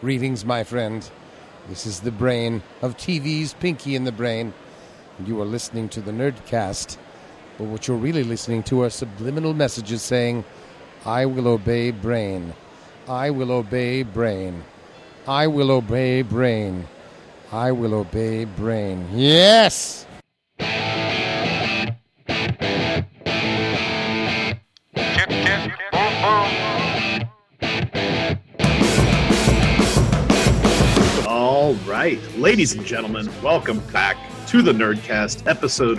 Greetings, my friend. This is the brain of TV's Pinky in the Brain, and you are listening to the Nerdcast. But what you're really listening to are subliminal messages saying, I will obey brain. I will obey brain. I will obey brain. I will obey brain. Yes! All right, ladies and gentlemen, welcome back to the Nerdcast, episode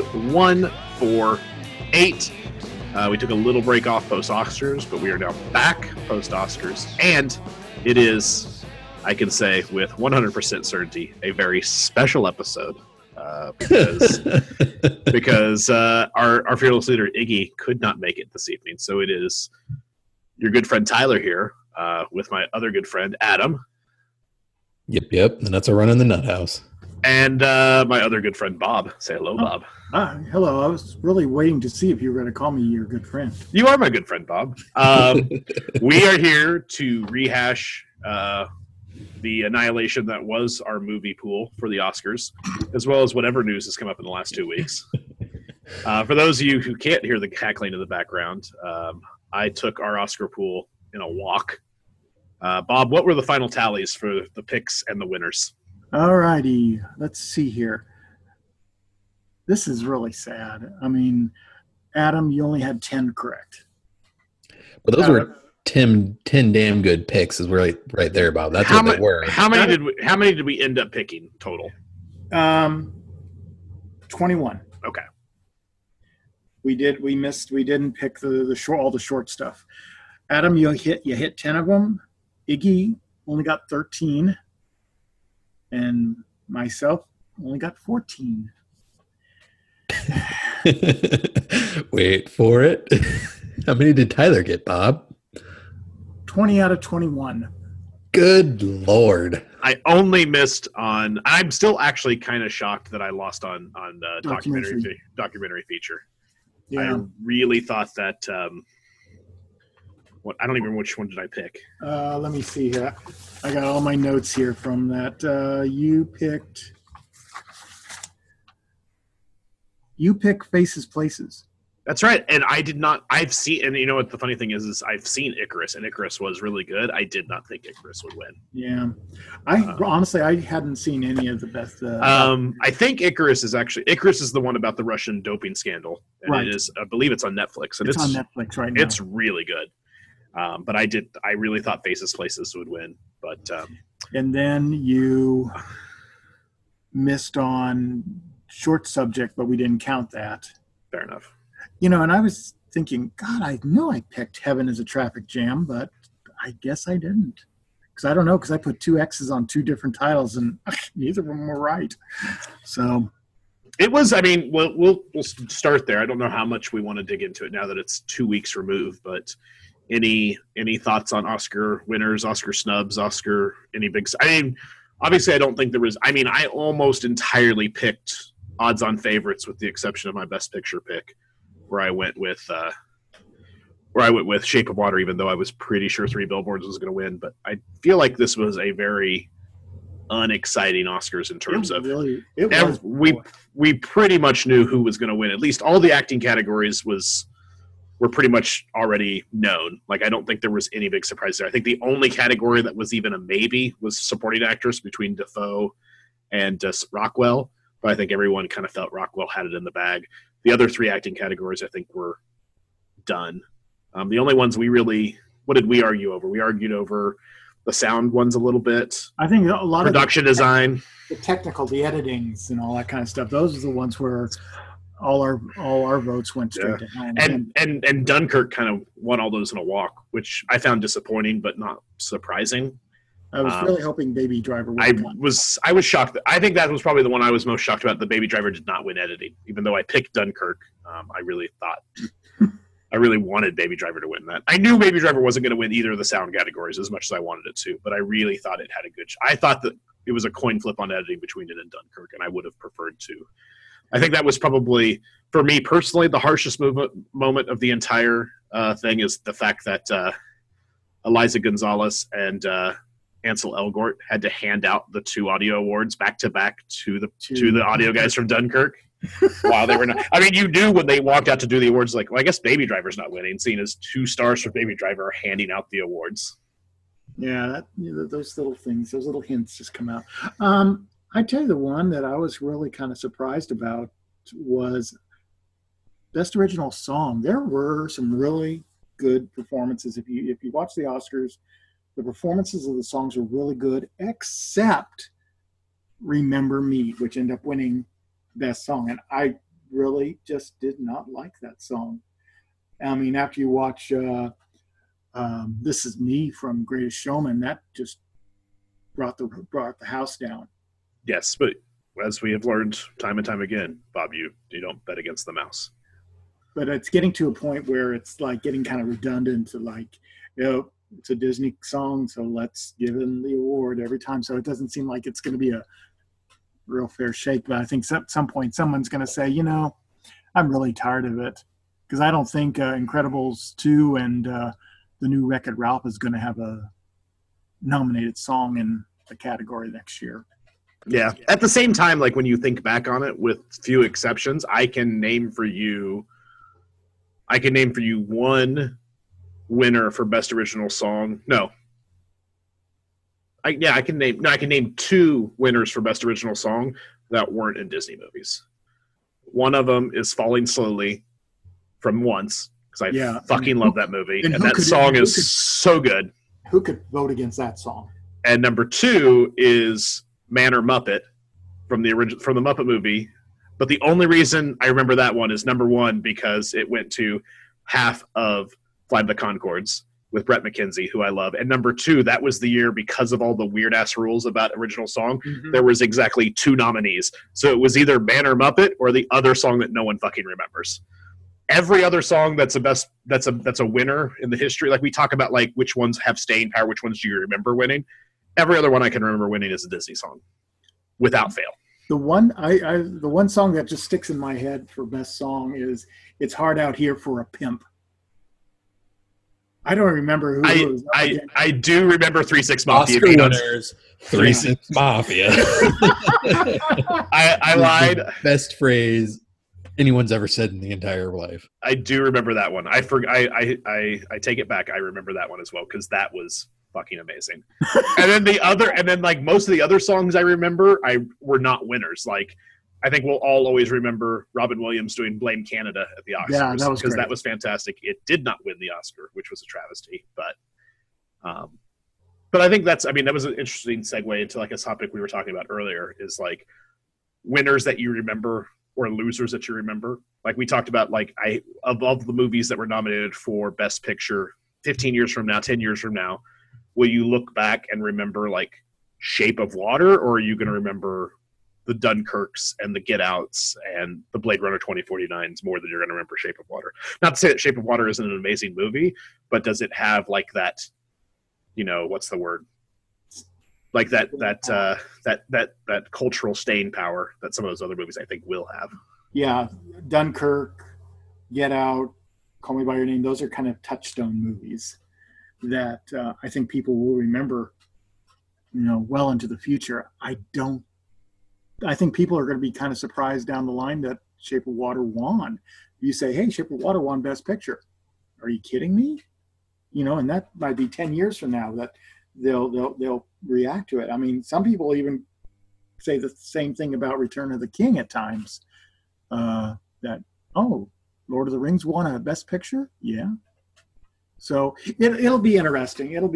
148. We took a little break off post-Oscars, but we are now back post-Oscars, and it is, I can say with 100% certainty, a very special episode because our fearless leader, Iggy, could not make it this evening. So it is your good friend Tyler here with my other good friend, Adam. Yep. The nuts are running the nut house. And my other good friend, Bob. Say hello, Bob. Hello. I was really waiting to see if you were going to call me your good friend. You are my good friend, Bob. We are here to rehash the annihilation that was our movie pool for the Oscars, as well as whatever news has come up in the last 2 weeks. For those of you who can't hear the cackling in the background, I took our Oscar pool in a walk. Bob, what were the final tallies for the picks and the winners? All righty. Let's see here. This is really sad. I mean, Adam, you only had 10 correct. But those were 10 damn good picks is right there, Bob. That's what they were. How many did we end up picking total? 21. Okay. We didn't pick all the short stuff. Adam, you hit 10 of them. Iggy only got 13. And myself only got 14. Wait for it. How many did Tyler get, Bob? 20 out of 21. Good Lord. I only missed on... I'm still actually kind of shocked that I lost on documentary feature. Yeah. I really thought that... I don't even remember which one did I pick. Let me see here. I got all my notes here from that. You picked Faces Places. That's right. And I did not. I've seen, and you know what the funny thing is I've seen Icarus, and Icarus was really good. I did not think Icarus would win. Yeah. Honestly, I hadn't seen any of the best. I think Icarus is the one about the Russian doping scandal. And right. It is, I believe it's on Netflix. And it's on Netflix right now. It's really good. But I really thought Faces Places would win. But and then you missed on Short Subject, but we didn't count that. Fair enough. You know, and I was thinking, God, I knew I picked Heaven as a Traffic Jam, but I guess I didn't. Because I don't know, because I put 2 X's on 2 different titles, and neither of them were right. So it was, I mean, we'll start there. I don't know how much we want to dig into it now that it's 2 weeks removed, but any thoughts on Oscar winners, Oscar snubs, any big... I mean, obviously I don't think there was... I mean, I almost entirely picked odds-on favorites with the exception of my Best Picture pick, where I went with Shape of Water, even though I was pretty sure 3 Billboards was going to win. But I feel like this was a very unexciting Oscars in terms of we pretty much knew who was going to win. At least all the acting categories were pretty much already known. Like, I don't think there was any big surprise there. I think the only category that was even a maybe was supporting actress between Dafoe and Rockwell. But I think everyone kind of felt Rockwell had it in the bag. The other 3 acting categories, I think, were done. The only ones what did we argue over? We argued over the sound ones a little bit. I think a lot production of design, the editings, and all that kind of stuff. Those are the ones where all our votes went straight to hell. And Dunkirk kind of won all those in a walk, which I found disappointing, but not surprising. I was really hoping Baby Driver would win. I was shocked. I think that was probably the one I was most shocked about. The Baby Driver did not win editing, even though I picked Dunkirk. I really wanted Baby Driver to win that. I knew Baby Driver wasn't going to win either of the sound categories as much as I wanted it to, but I really thought it had a good. I thought that it was a coin flip on editing between it and Dunkirk, and I would have preferred to. I think that was probably, for me personally, the harshest moment of the entire thing is the fact that Eliza Gonzalez and Ansel Elgort had to hand out the 2 audio awards back to back to the audio guys from Dunkirk while they were not. I mean, you knew when they walked out to do the awards, like, well, I guess Baby Driver's not winning, seeing as 2 stars for Baby Driver are handing out the awards. Yeah, those little things, those little hints just come out. I tell you, the one that I was really kind of surprised about was Best Original Song. There were some really good performances. If you watch the Oscars, the performances of the songs were really good, except Remember Me, which ended up winning Best Song. And I really just did not like that song. I mean, after you watch This Is Me from Greatest Showman, that just brought the house down. Yes, but as we have learned time and time again, Bob, you don't bet against the mouse. But it's getting to a point where it's like getting kind of redundant to, like, it's a Disney song, so let's give him the award every time. So it doesn't seem like it's going to be a real fair shake. But I think at some point someone's going to say, I'm really tired of it, because I don't think Incredibles 2 and the new Wreck-It Ralph is going to have a nominated song in the category next year. Yeah. At the same time, like, when you think back on it, with few exceptions, I can name for you one winner for Best Original Song. I can name 2 winners for Best Original Song that weren't in Disney movies. One of them is Falling Slowly from Once, because I fucking love that movie, and that song is so good. Who could vote against that song? And number 2 is Man or Muppet from the Muppet movie. But the only reason I remember that one is, number 1, because it went to half of Flight of the Conchords with Brett McKenzie, who I love. And number 2, that was the year, because of all the weird-ass rules about original song, there was exactly 2 nominees. So it was either Man or Muppet or the other song that no one fucking remembers. Every other song that's a winner in the history, like we talk about, like, which ones have staying power, which ones do you remember winning? Every other one I can remember winning is a Disney song, without fail. The one song that just sticks in my head for best song is "It's Hard Out Here for a Pimp." I don't remember who it was. I do remember 3 6 Mafia. Oscar winners, 3 6 Mafia. I lied. Best phrase anyone's ever said in the entire life. I do remember that one. I take it back. I remember that one as well, because that was fucking amazing. And then like most of the other songs I remember, were not winners. Like, I think we'll all always remember Robin Williams doing "Blame Canada" at the Oscars. Yeah, that was because that was fantastic. It did not win the Oscar, which was a travesty. But I think that was an interesting segue into, like, a topic we were talking about earlier, is like winners that you remember or losers that you remember. Like, we talked about, like, of all the movies that were nominated for Best Picture 15 years from now, 10 years from now, will you look back and remember, like, Shape of Water, or are you going to remember the Dunkirks and the Get Outs and the Blade Runner 2049s more than you're going to remember Shape of Water? Not to say that Shape of Water isn't an amazing movie, but does it have, like, that, what's the word? Like that cultural staying power that some of those other movies I think will have. Yeah, Dunkirk, Get Out, Call Me by Your Name, those are kind of touchstone movies that I think people will remember, well into the future. I think people are going to be kind of surprised down the line that Shape of Water won. You say, hey, Shape of Water won Best Picture. Are you kidding me? And that might be 10 years from now that they'll react to it. I mean, some people even say the same thing about Return of the King at times. That, Lord of the Rings won a Best Picture? Yeah. So it'll be interesting. Well,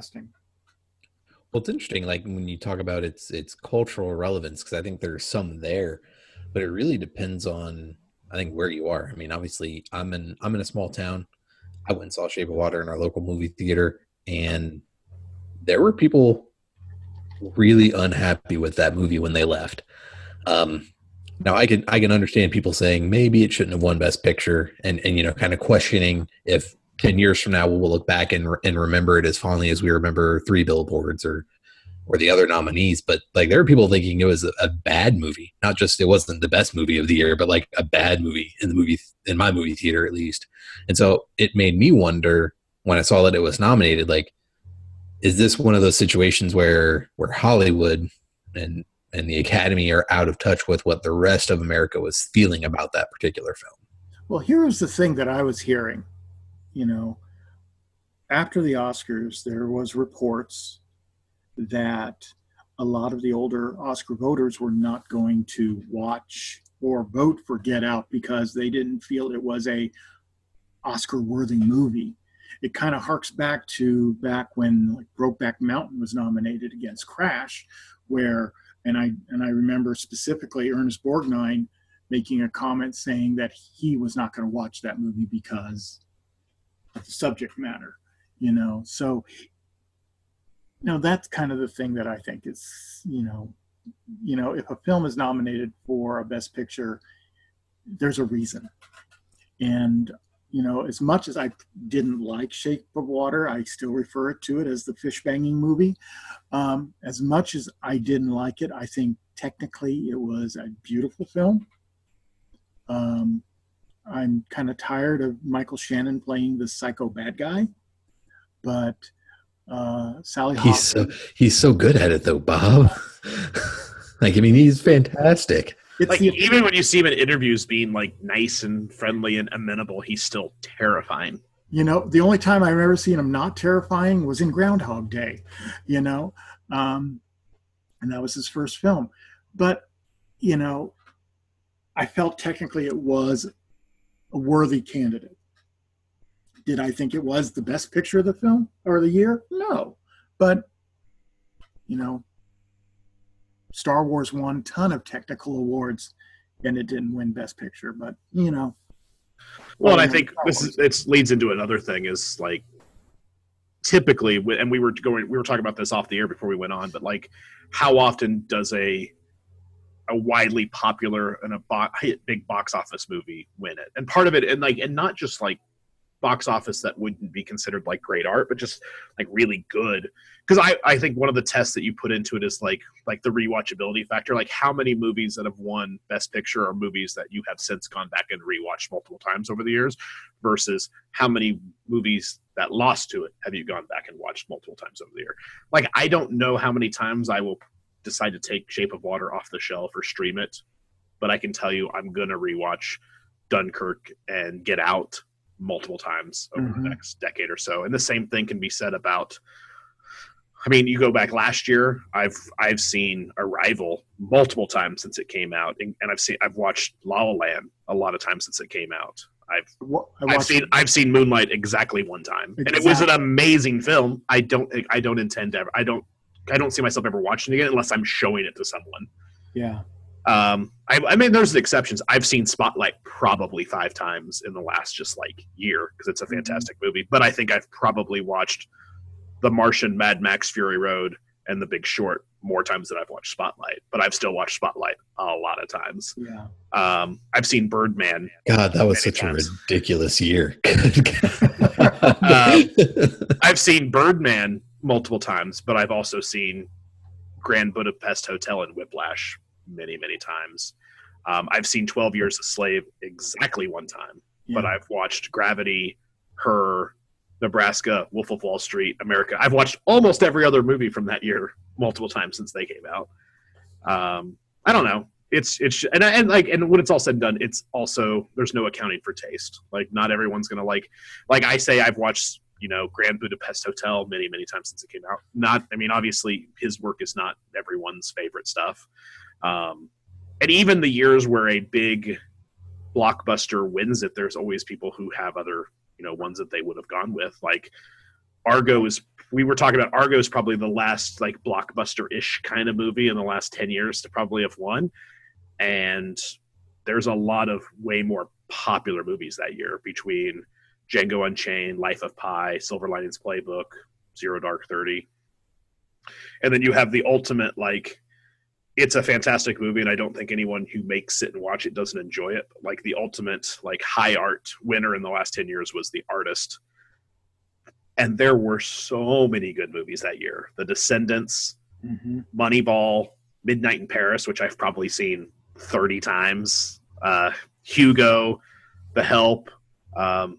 it's interesting, like, when you talk about its cultural relevance, because I think there's some there, but it really depends on, I think, where you are. I mean, obviously, I'm in a small town. I went and saw Shape of Water in our local movie theater, and there were people really unhappy with that movie when they left. Now, I can understand people saying maybe it shouldn't have won Best Picture, and kind of questioning if 10 years from now we'll look back and remember it as fondly as we remember 3 Billboards or the other nominees. But, like, there are people thinking it was a bad movie. Not just it wasn't the best movie of the year, but, like, a bad movie in my movie theater, at least. And so it made me wonder, when I saw that it was nominated, like, is this one of those situations where Hollywood and the Academy are out of touch with what the rest of America was feeling about that particular film? Well, here's the thing that I was hearing. After the Oscars, there was reports that a lot of the older Oscar voters were not going to watch or vote for Get Out because they didn't feel it was a Oscar-worthy movie. It kind of harks back when Brokeback Mountain was nominated against Crash, where and I remember specifically Ernest Borgnine making a comment saying that he was not going to watch that movie because of the subject matter. So that's kind of the thing that I think is, if a film is nominated for a Best Picture, there's a reason. And, as much as I didn't like Shape of Water, I still refer to it as the fish banging movie. As much as I didn't like it, I think technically it was a beautiful film. I'm kind of tired of Michael Shannon playing the psycho bad guy, but Sally Hoffman. He's so good at it though, Bob. He's fantastic. Even when you see him in interviews being nice and friendly and amenable, he's still terrifying. The only time I remember seeing him not terrifying was in Groundhog Day, and that was his first film. But, I felt technically it was a worthy candidate. Did I think it was the best picture of the film or the year? No. But, Star Wars won a ton of technical awards and it didn't win Best Picture. But, Well, and I think it leads into another thing is typically, and we were talking about this off the air before we went on, but how often does a widely popular and a big box office movie win it? And part of it, and not just box office that wouldn't be considered great art, but just really good. Because I think one of the tests that you put into it is the rewatchability factor. How many movies that have won Best Picture are movies that you have since gone back and rewatched multiple times over the years, versus how many movies that lost to it have you gone back and watched multiple times over the year. I don't know how many times I will decide to take Shape of Water off the shelf or stream it, but I can tell you I'm gonna rewatch Dunkirk and Get Out multiple times over the next decade or so. And the same thing can be said about, you go back last year, I've seen Arrival multiple times since it came out, and I've watched La La Land a lot of times since it came out. I've seen Moonlight exactly one time, and it was an amazing film. I don't see myself ever watching it again unless I'm showing it to someone. Yeah. There's exceptions. I've seen Spotlight probably 5 times in the last year because it's a fantastic movie. But I think I've probably watched The Martian, Mad Max, Fury Road, and The Big Short more times than I've watched Spotlight. But I've still watched Spotlight a lot of times. Yeah. I've seen Birdman. God, that was such a ridiculous year. I've seen Birdman multiple times, but I've also seen Grand Budapest Hotel and Whiplash many, many times. I've seen 12 Years a Slave exactly one time, but I've watched Gravity, Her, Nebraska, Wolf of Wall Street, America. I've watched almost every other movie from that year multiple times since they came out. I don't know. It's and when it's all said and done, it's also, there's no accounting for taste. Not everyone's gonna like I say, I've watched Grand Budapest Hotel many, many times since it came out. Obviously his work is not everyone's favorite stuff. And even the years where a big blockbuster wins it, there's always people who have other, ones that they would have gone with. We were talking about Argo is probably the last blockbuster-ish kind of movie in the last 10 years to probably have won. And there's a lot of way more popular movies that year between Django Unchained, Life of Pi, Silver Linings Playbook, Zero Dark 30. And then you have the ultimate, it's a fantastic movie, and I don't think anyone who makes it and watch it doesn't enjoy it. But the ultimate high art winner in the last 10 years was The Artist. And there were so many good movies that year. The Descendants, Moneyball, Midnight in Paris, which I've probably seen 30 times, Hugo, The Help,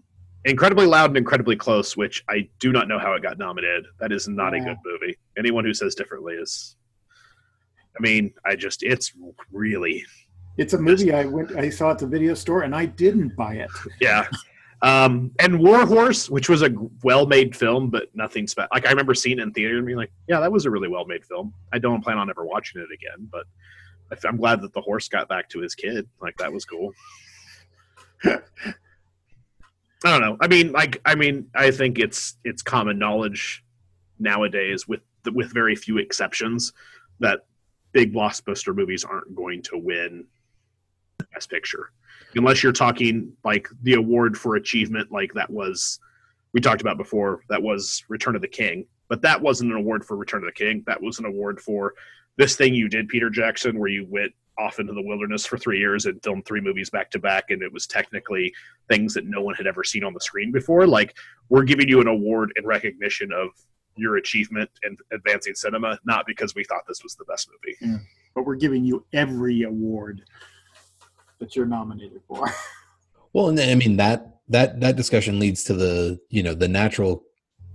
Incredibly Loud and Incredibly Close, which I do not know how it got nominated. That is not a good movie. Anyone who says differently is, I mean, it's really. It's a movie I saw at the video store and I didn't buy it. Yeah. And War Horse, which was a well-made film, but nothing special. Like I remember seeing it in theater and being like, yeah, that was a really well-made film. I don't plan on ever watching it again, but I'm glad that the horse got back to his kid. Like that was cool. I don't know. I think it's common knowledge nowadays, with very few exceptions, that big blockbuster movies aren't going to win Best Picture, unless you're talking like the award for achievement, like that was we talked about before. That was Return of the King, but that wasn't an award for Return of the King. That was an award for this thing you did, Peter Jackson, where you went off into the wilderness for 3 years and filmed 3 movies back to back, and it was technically things that no one had ever seen on the screen before. Like, we're giving you an award in recognition of your achievement in advancing cinema, not because we thought this was the best movie. Yeah. But we're giving you every award that you're nominated for. Well, and I mean that discussion leads to the natural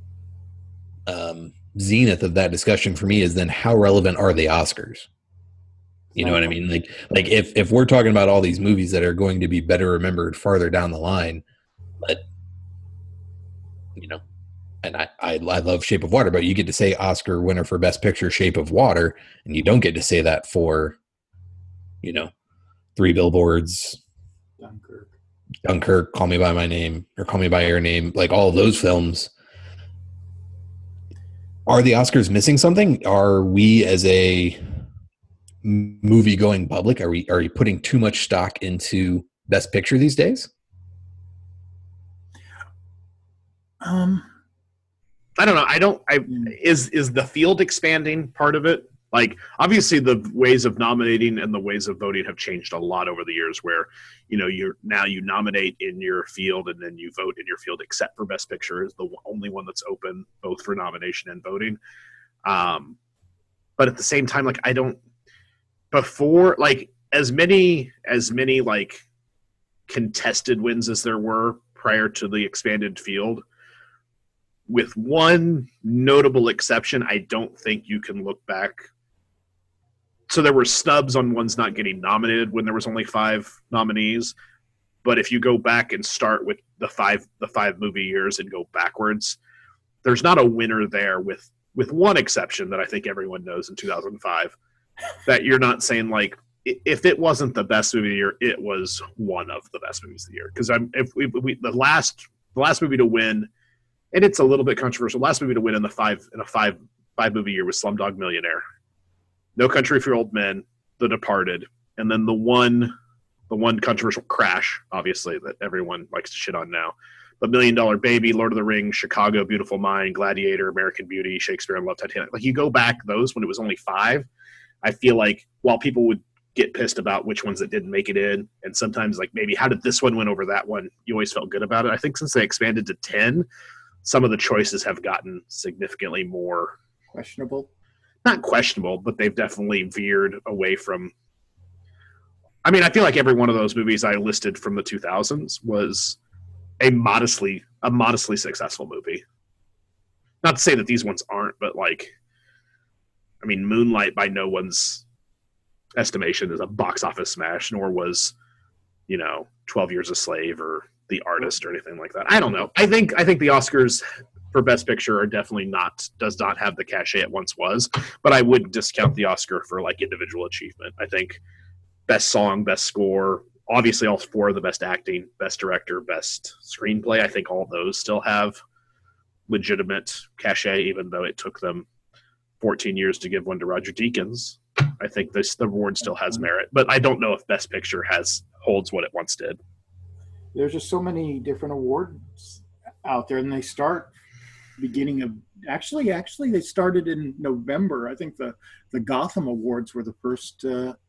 zenith of that discussion for me is then how relevant are the Oscars? You know what I mean? Like if we're talking about all these movies that are going to be better remembered farther down the line, but and I love Shape of Water, but you get to say Oscar winner for Best Picture, Shape of Water, and you don't get to say that for, 3 Billboards, Dunkirk, Call Me by My Name, or Call Me by Your Name, like all of those films. Are the Oscars missing something? Are we as a movie going public, are you putting too much stock into Best Picture these days? I don't know. Is the field expanding part of it? Like, obviously the ways of nominating and the ways of voting have changed a lot over the years, where, you nominate in your field and then you vote in your field, except for Best Picture is the only one that's open both for nomination and voting. But at the same time, like, before, like, as many like contested wins as there were prior to the expanded field, with one notable exception, I don't think you can look back. So there were snubs on ones not getting nominated when there was only 5 nominees. But if you go back and start with the five movie years and go backwards, there's not a winner there, with one exception that I think everyone knows in 2005, that you're not saying, like, if it wasn't the best movie of the year, it was one of the best movies of the year. Because the last movie to win, and it's a little bit controversial, last movie to win in a five movie year was Slumdog Millionaire, No Country for Old Men, The Departed, and then the one controversial Crash, obviously, that everyone likes to shit on now. But $1 Million Baby, Lord of the Rings, Chicago, Beautiful Mind, Gladiator, American Beauty, Shakespeare in Love, Titanic. Like, you go back those when it was only 5, I feel like while people would get pissed about which ones that didn't make it in, and sometimes, like, maybe how did this one win over that one, you always felt good about it. I think since they expanded to 10, some of the choices have gotten significantly more questionable. Not questionable, but they've definitely veered away from. I mean, I feel like every one of those movies I listed from the 2000s was a modestly successful movie. Not to say that these ones aren't, but, like, I mean, Moonlight by no one's estimation is a box office smash, nor was, 12 Years a Slave or The Artist or anything like that. I don't know. I think the Oscars for Best Picture are definitely does not have the cachet it once was, but I wouldn't discount the Oscar for, like, individual achievement. I think Best Song, Best Score, obviously all 4 of the Best Acting, Best Director, Best Screenplay, I think all of those still have legitimate cachet, even though it took them 14 years to give one to Roger Deakins. I think the award still has merit, but I don't know if Best Picture holds what it once did. There's just so many different awards out there, and they start beginning of actually they started in November. I think the Gotham Awards were the first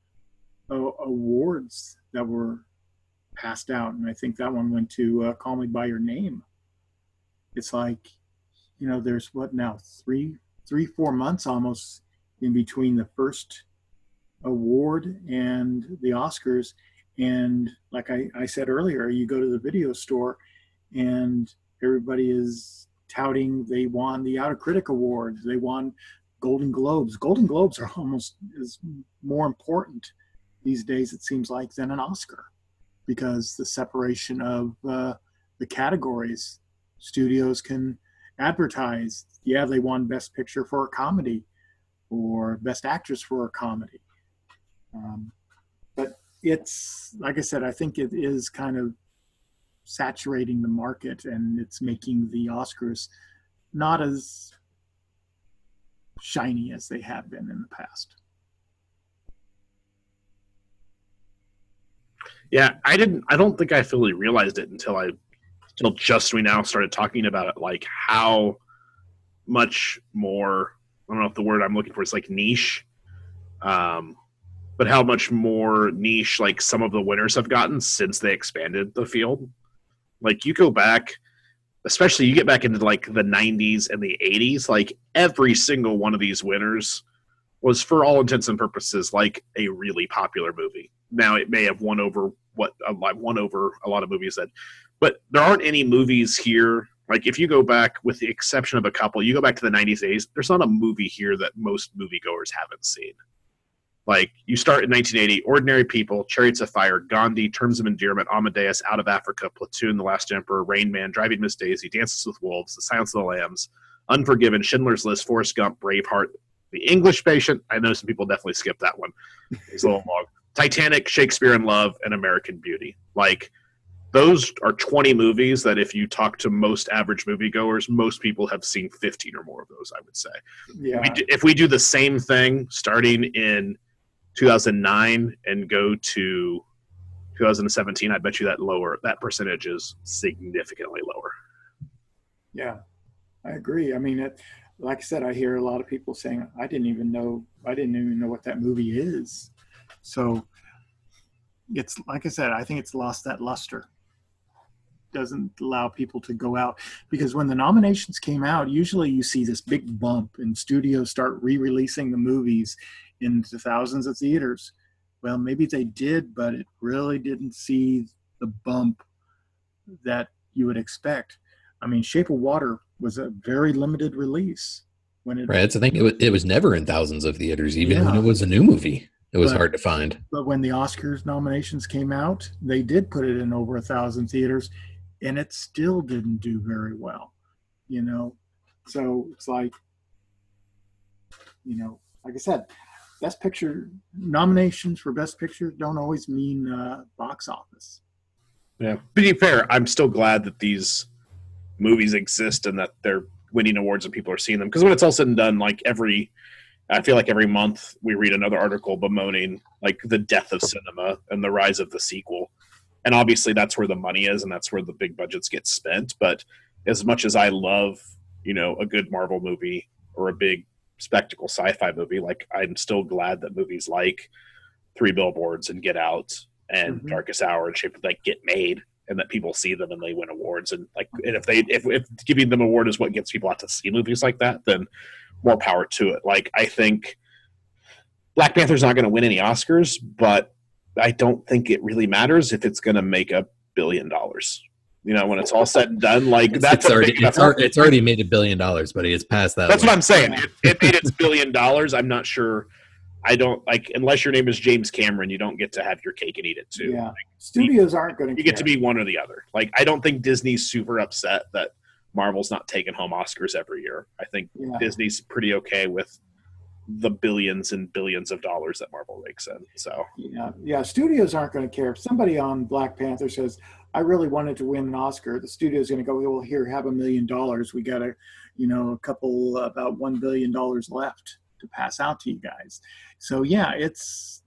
awards that were passed out, and I think that one went to Call Me by Your Name. It's like, there's what now, 3-4 months almost in between the first award and the Oscars. And like I said earlier, you go to the video store and everybody is touting they won the Outer Critic Awards, they won Golden Globes. Golden Globes are almost is more important these days, it seems like, than an Oscar, because the separation of the categories, studios can advertise, yeah, they won Best Picture for a comedy or Best Actress for a comedy. But it's, like I said, I think it is kind of saturating the market, and it's making the Oscars not as shiny as they have been in the past. Yeah, I don't think I fully realized it until just we now started talking about it, like how much more, I don't know if the word I'm looking for is like niche, but how much more niche like some of the winners have gotten since they expanded the field. Like you go back, especially you get back into like the 90s and the 80s, like every single one of these winners was, for all intents and purposes, like a really popular movie. Now it may have won over a lot of movies but there aren't any movies here. Like if you go back, with the exception of a couple, you go back to the 90s, 80s, there's not a movie here that most moviegoers haven't seen. Like you start in 1980, Ordinary People, Chariots of Fire, Gandhi, Terms of Endearment, Amadeus, Out of Africa, Platoon, The Last Emperor, Rain Man, Driving Miss Daisy, Dances with Wolves, The Silence of the Lambs, Unforgiven, Schindler's List, Forrest Gump, Braveheart, The English Patient. I know some people definitely skipped that one. It's a little long. Titanic, Shakespeare in Love, and American Beauty. Like, those are 20 movies that if you talk to most average moviegoers, most people have seen 15 or more of those, I would say. Yeah. If we do the same thing starting in 2009 and go to 2017, I bet you that percentage is significantly lower. Yeah, I agree. I mean, like I said, I hear a lot of people saying, I didn't even know what that movie is. So it's, like I said, I think it's lost that luster. Doesn't allow people to go out, because when the nominations came out, usually you see this big bump and studios start re-releasing the movies into thousands of theaters. Well, maybe they did, but it really didn't see the bump that you would expect. I mean, Shape of Water was a very limited release. Right, that's the thing. It was never in thousands of theaters, even when it was a new movie. It was hard to find. But when the Oscars nominations came out, they did put it in over 1,000 theaters, and it still didn't do very well, So it's like, like I said, Best Picture nominations for Best Picture don't always mean box office. Yeah. To be fair, I'm still glad that these movies exist and that they're winning awards and people are seeing them. Because when it's all said and done, I feel like every month we read another article bemoaning like the death of cinema and the rise of the sequel. And obviously that's where the money is and that's where the big budgets get spent. But as much as I love, a good Marvel movie or a big spectacle sci-fi movie, like I'm still glad that movies like Three Billboards and Get Out and Darkest Hour and Shape like get made and that people see them and they win awards. And if giving them award is what gets people out to see movies like that, then more power to it. Like, I think Black Panther's not going to win any Oscars, but I don't think it really matters if it's going to make $1 billion. When it's all said and done, like it's already made $1 billion, but it's past that. That's what I'm saying. It made its $1 billion. I'm not sure. I don't like, unless your name is James Cameron, you don't get to have your cake and eat it too. Yeah. Like, studios aren't going to. You get to be one or the other. Like, I don't think Disney's super upset that Marvel's not taking home Oscars every year. I think Disney's pretty okay with the billions and billions of dollars that Marvel rakes in. So yeah, studios aren't going to care. If somebody on Black Panther says, I really wanted to win an Oscar, the studio's going to go, well, here, have $1 million. We got a couple, about $1 billion left to pass out to you guys. So yeah, it's,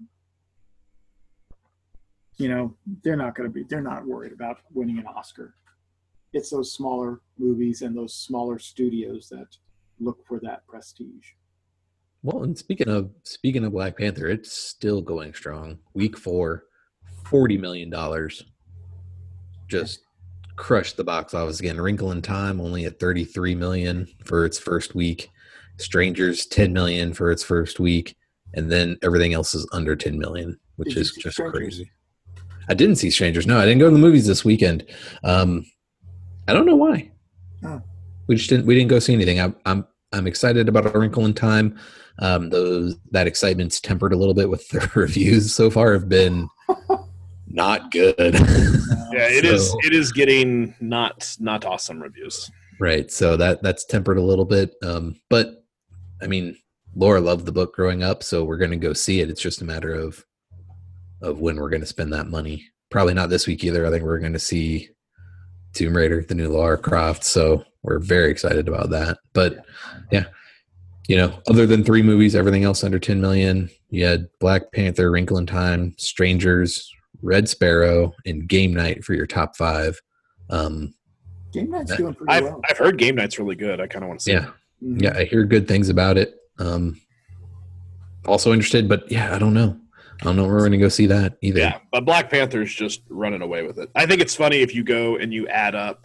they're not worried about winning an Oscar. It's those smaller movies and those smaller studios that look for that prestige. Well, and speaking of Black Panther, it's still going strong. Week 4, $40 million. Just crushed the box office again. Wrinkle in Time only at $33 million for its first week. Strangers $10 million for its first week, and then everything else is under $10 million, which is just crazy. I didn't see Strangers. No, I didn't go to the movies this weekend. I don't know why. Oh. We didn't go see anything. I'm excited about A Wrinkle in Time. That excitement's tempered a little bit with the reviews so far have been not good. Yeah, it is getting not awesome reviews. Right. So that's tempered a little bit. But I mean, Laura loved the book growing up, so we're going to go see it. It's just a matter of when we're going to spend that money. Probably not this week either. I think we're going to see Tomb Raider, the new Lara Croft. So we're very excited about that. But yeah, other than 3 movies, everything else under 10 million, you had Black Panther, Wrinkle in Time, Strangers, Red Sparrow, and Game Night for your top 5. Game Night's doing pretty well. I've heard Game Night's really good. I kind of want to see it. Mm-hmm. Yeah, I hear good things about it. Also interested, but yeah, I don't know. I don't know where we're going to go see that either. Yeah, but Black Panther's just running away with it. I think it's funny if you go and you add up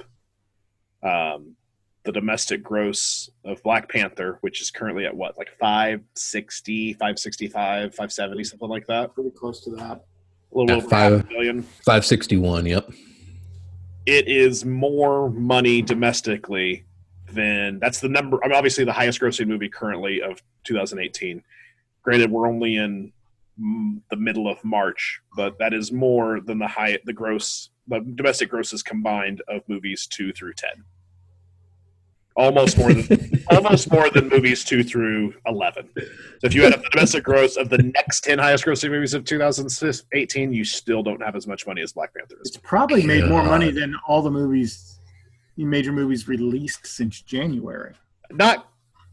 the domestic gross of Black Panther, which is currently at what, like 560, 565, 570, something like that. Pretty close to that. A little over 5 million. 561, yep. It is more money domestically than that's the number. I mean, obviously the highest grossing movie currently of 2018. Granted, we're only in the middle of March, but that is more than the domestic grosses combined of movies 2 through 10. Almost more than movies 2 through 11. So if you add up the domestic gross of the next 10 highest grossing movies of 2018, you still don't have as much money as Black Panther is. It's probably made more money than all the major movies released since January. Not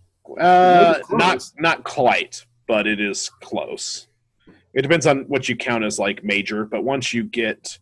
quite, but it is close. It depends on what you count as like major, but once you get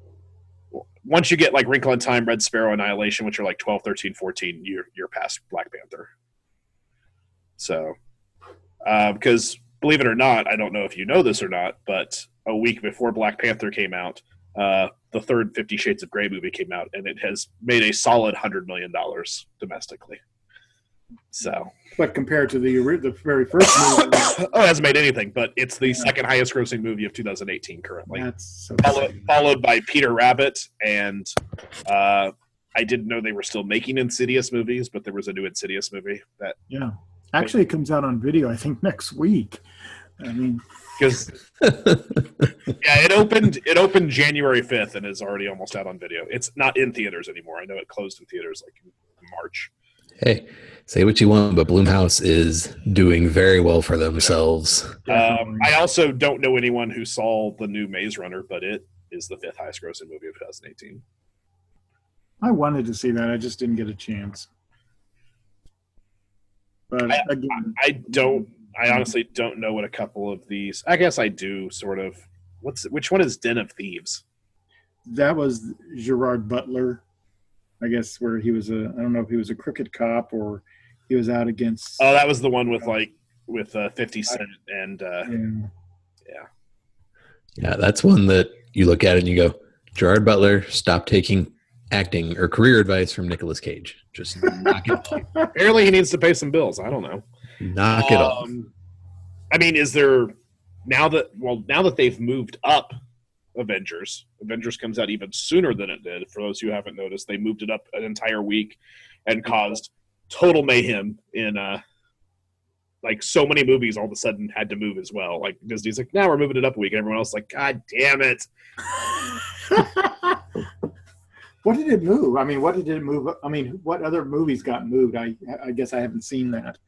like Wrinkle in Time, Red Sparrow, Annihilation, which are like 12, 13, 14, you're past Black Panther. So, because believe it or not, I don't know if you know this or not, but a week before Black Panther came out, the third 50 Shades of Grey movie came out, and it has made a solid $100 million domestically. So, but compared to the very first movie, it hasn't made anything. But it's the second highest grossing movie of 2018 currently. That's so followed by Peter Rabbit, and I didn't know they were still making Insidious movies, but there was a new Insidious movie that actually it comes out on video. I think next week. I mean, because it opened January 5th and is already almost out on video. It's not in theaters anymore. I know it closed in theaters like in March. Hey, say what you want, but Blumhouse is doing very well for themselves. I also don't know anyone who saw the new Maze Runner, but it is the 5th highest grossing movie of 2018. I wanted to see that. I just didn't get a chance. But again, I honestly don't know what a couple of these. I guess I do sort of. Which one is Den of Thieves? That was Gerard Butler. I guess where he was I don't know if he was a crooked cop or he was out against. Oh, that was the one with 50 Cent and yeah. That's one that you look at and you go, Gerard Butler, stop taking acting or career advice from Nicolas Cage. Just knock it off. Apparently, he needs to pay some bills. I don't know. Knock it off. I mean, is there now that they've moved up? Avengers comes out even sooner than it did. For those who haven't noticed, they moved it up an entire week and caused total mayhem in like so many movies all of a sudden had to move as well. Like Disney's like, now we're moving it up a week, and everyone else is like, God damn it. What did it move? I mean, what did it move? I mean, what other movies got moved? I guess I haven't seen that.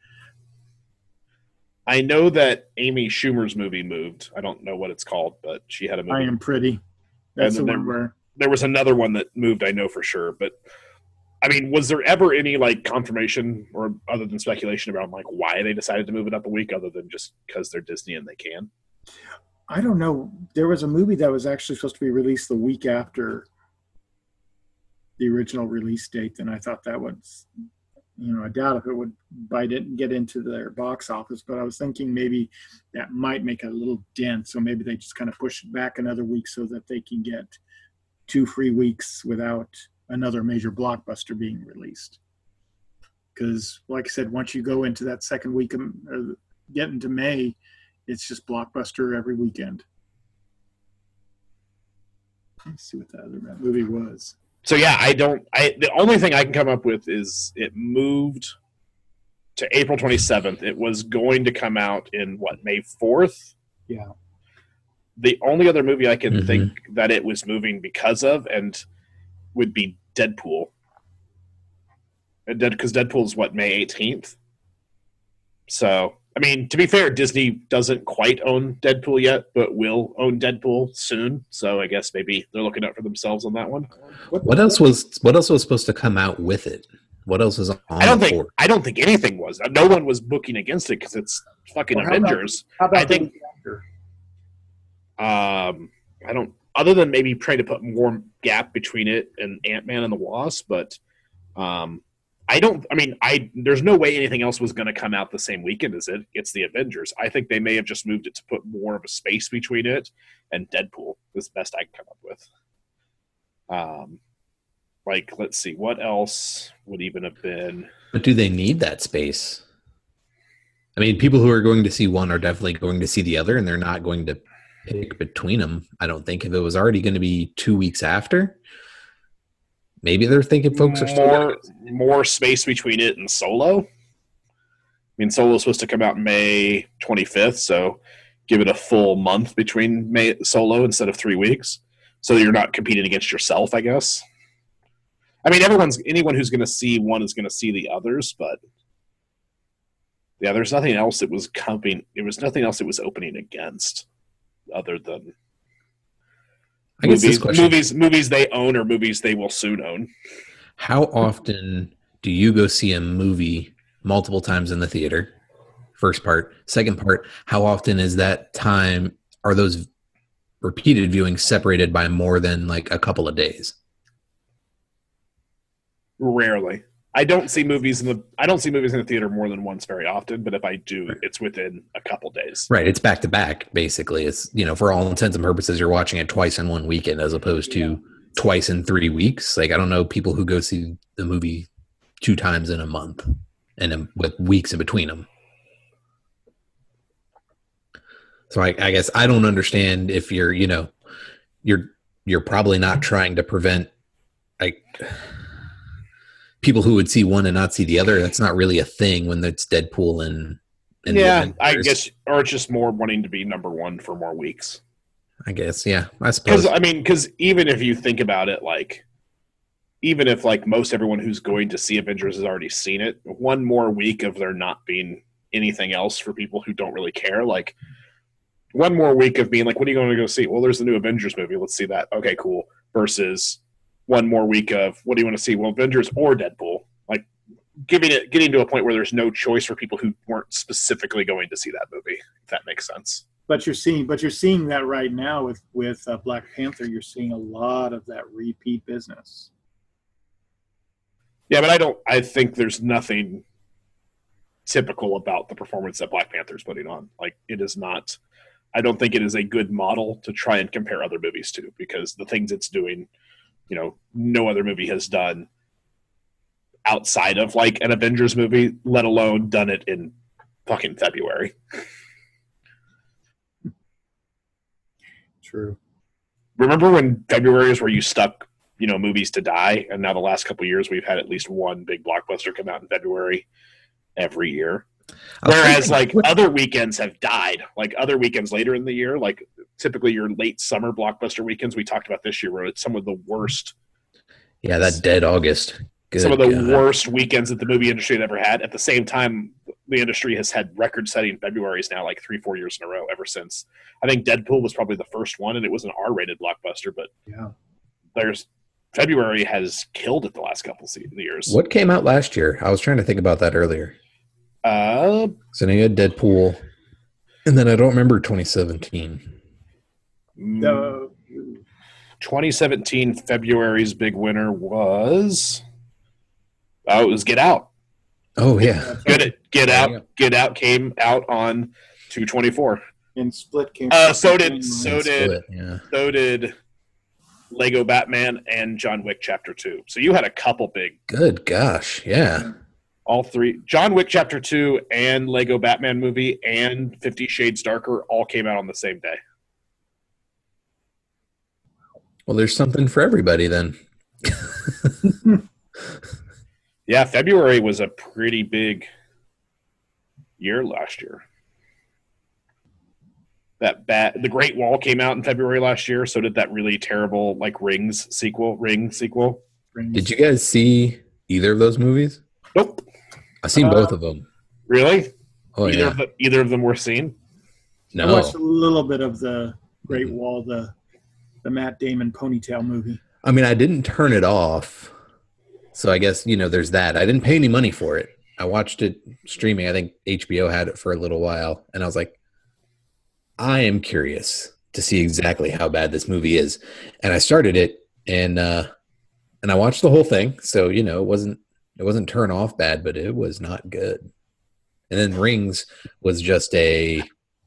I know that Amy Schumer's movie moved. I don't know what it's called, but she had a movie. I Am Pretty. That's the one where there was another one that moved, I know for sure. But I mean, was there ever any like confirmation or other than speculation about like why they decided to move it up a week, other than just because they're Disney and they can? I don't know. There was a movie that was actually supposed to be released the week after the original release date, and I thought that was. I doubt if it would bite it and get into their box office, but I was thinking maybe that might make a little dent. So maybe they just kind of push it back another week so that they can get 2 free weeks without another major blockbuster being released. Because like I said, once you go into that second week or get into May, it's just blockbuster every weekend. Let's see what the other movie was. So yeah, the only thing I can come up with is it moved to April 27th. It was going to come out in May 4th? Yeah. The only other movie I can think that it was moving because of and would be Deadpool. Because Deadpool is May 18th. So, I mean, to be fair, Disney doesn't quite own Deadpool yet, but will own Deadpool soon. So I guess maybe they're looking out for themselves on that one. What else was supposed to come out with it? What else is on? I don't think anything was. No one was booking against it because it's fucking Avengers. How about I think. I don't. Other than maybe trying to put more gap between it and Ant-Man and the Wasp, but I don't. I mean, there's no way anything else was going to come out the same weekend as it. It's the Avengers. I think they may have just moved it to put more of a space between it and Deadpool. Is the best I can come up with. Let's see, what else would even have been? But do they need that space? I mean, people who are going to see one are definitely going to see the other, and they're not going to pick between them. I don't think if it was already going to be 2 weeks after, maybe they're thinking folks are still more space between it and Solo. I mean, Solo is supposed to come out May 25th, so give it a full month between Solo instead of 3 weeks, so you're not competing against yourself, I guess. I mean, anyone who's going to see one is going to see the others, but yeah, there's nothing else it was coming. There was nothing else it was opening against, other than movies they own or movies they will soon own. How often do you go see a movie multiple times in the theater? First part. Second part, how often is that time? Are those repeated viewings separated by more than like a couple of days? Rarely. I don't see movies in the theater more than once very often, but if I do, it's within a couple days. Right. It's back to back, basically. It's, for all intents and purposes, you're watching it twice in one weekend as opposed to twice in 3 weeks. Like, I don't know people who go see the movie 2 times in a month and with weeks in between them. So I guess I don't understand if you're probably not trying to prevent people who would see one and not see the other. That's not really a thing when it's Deadpool and yeah, I guess, or it's just more wanting to be number one for more weeks. I guess, yeah, I suppose. Because even if you think about it, even if most everyone who's going to see Avengers has already seen it, one more week of there not being anything else for people who don't really care, one more week of being what are you going to go see? Well, there's a new Avengers movie. Let's see that. Okay, cool. Versus one more week of what do you want to see? Well, Avengers or Deadpool. Getting to a point where there's no choice for people who weren't specifically going to see that movie, if that makes sense. But you're seeing that right now with Black Panther. You're seeing a lot of that repeat business. Yeah, but I think there's nothing typical about the performance that Black Panther's putting on. It is not. I don't think it is a good model to try and compare other movies to, because the things it's doing, no other movie has done outside of an Avengers movie, let alone done it in fucking February. True. Remember when February is where you stuck, movies to die, and now the last couple of years we've had at least one big blockbuster come out in February every year. Whereas other weekends have died, other weekends later in the year, typically your late summer blockbuster weekends we talked about this year were some of the worst. Yeah, that dead August. Some of the worst weekends that the movie industry had ever had. At the same time, the industry has had record-setting Februarys now 3-4 years in a row ever since. I think Deadpool was probably the first one, and it was an R-rated blockbuster, but February has killed it the last couple of years. What came out last year? I was trying to think about that earlier. So now you had Deadpool, and then I don't remember 2017. 2017 February's big winner was it was Get Out. Oh yeah, Get Out came out on 2/24. And Split came. So did Lego Batman and John Wick Chapter 2. So you had a couple big. Good gosh, yeah. All three, John Wick Chapter 2 and Lego Batman movie and 50 Shades Darker all came out on the same day. Well, there's something for everybody then. Yeah, February was a pretty big year last year. The Great Wall came out in February last year. So did that really terrible Ring sequel. Did you guys see either of those movies? Nope. I've seen both of them. Really? Oh, either of them were seen? No. I watched a little bit of the Great Wall, the Matt Damon ponytail movie. I mean, I didn't turn it off. So I guess, there's that. I didn't pay any money for it. I watched it streaming. I think HBO had it for a little while. And I was like, I am curious to see exactly how bad this movie is. And I started it and I watched the whole thing. So, it wasn't turn off bad, but it was not good. And then Rings was just it's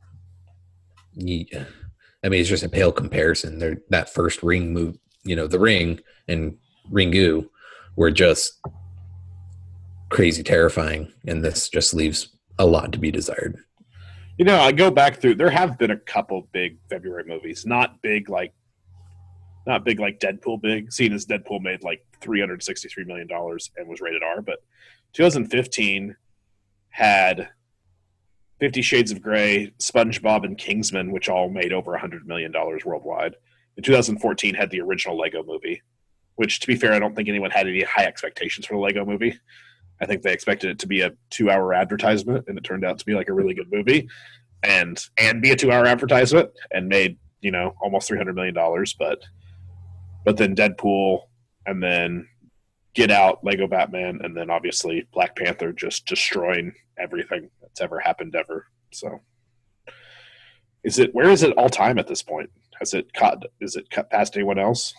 just a pale comparison. That first Ring move, The Ring and Ringu were just crazy terrifying. And this just leaves a lot to be desired. I go back through. There have been a couple big February movies, not big like Deadpool big, seeing as Deadpool made like $363 million and was rated R. But 2015 had 50 Shades of Grey, SpongeBob, and Kingsman, which all made over $100 million worldwide. And 2014 had the original Lego movie, which, to be fair, I don't think anyone had any high expectations for the Lego movie. I think they expected it to be a 2-hour advertisement, and it turned out to be like a really good movie and be a 2-hour advertisement and made, almost $300 million. But then Deadpool, and then Get Out, Lego Batman, and then obviously Black Panther just destroying everything that's ever happened ever. So where is it all time at this point? Is it cut past anyone else?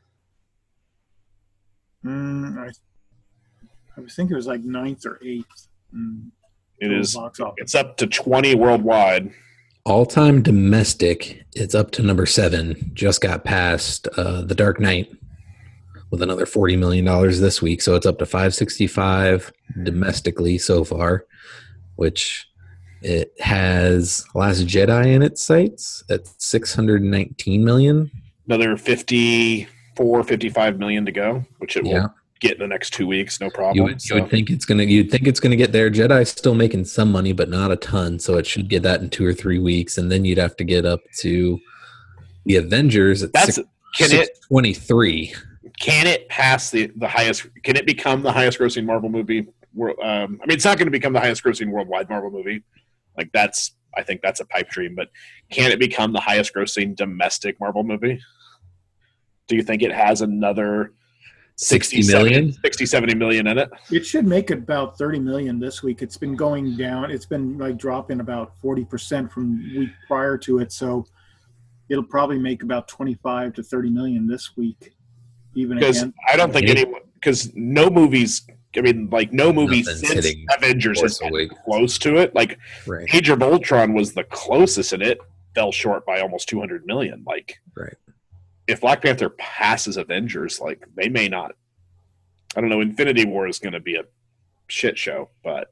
I think it was like 9th or 8th. It is. It's up to 20 worldwide. All-time domestic, it's up to number 7. Just got past The Dark Knight with another $40 million this week. So it's up to 565 domestically so far, which it has Last Jedi in its sights at 619 million. Another 55 million to go, which it will get in the next 2 weeks, no problem. You would think it's gonna get there. Jedi's still making some money, but not a ton, so it should get that in 2 or 3 weeks, and then you'd have to get up to the Avengers at 623. Can it pass the highest? Can it become the highest grossing Marvel movie? It's not going to become the highest grossing worldwide Marvel movie. I think that's a pipe dream, but can it become the highest grossing domestic Marvel movie? Do you think it has another 60 million, 70 million in it? It should make about 30 million this week. It's been going down. It's been dropping about 40% from the week prior to it. So it'll probably make about 25 to 30 million this week. Because I don't think anyone, because no movies, no movie since Avengers has been close to it. Age of Ultron was the closest, and it fell short by almost 200 million. If Black Panther passes Avengers, they may not. I don't know. Infinity War is going to be a shit show, but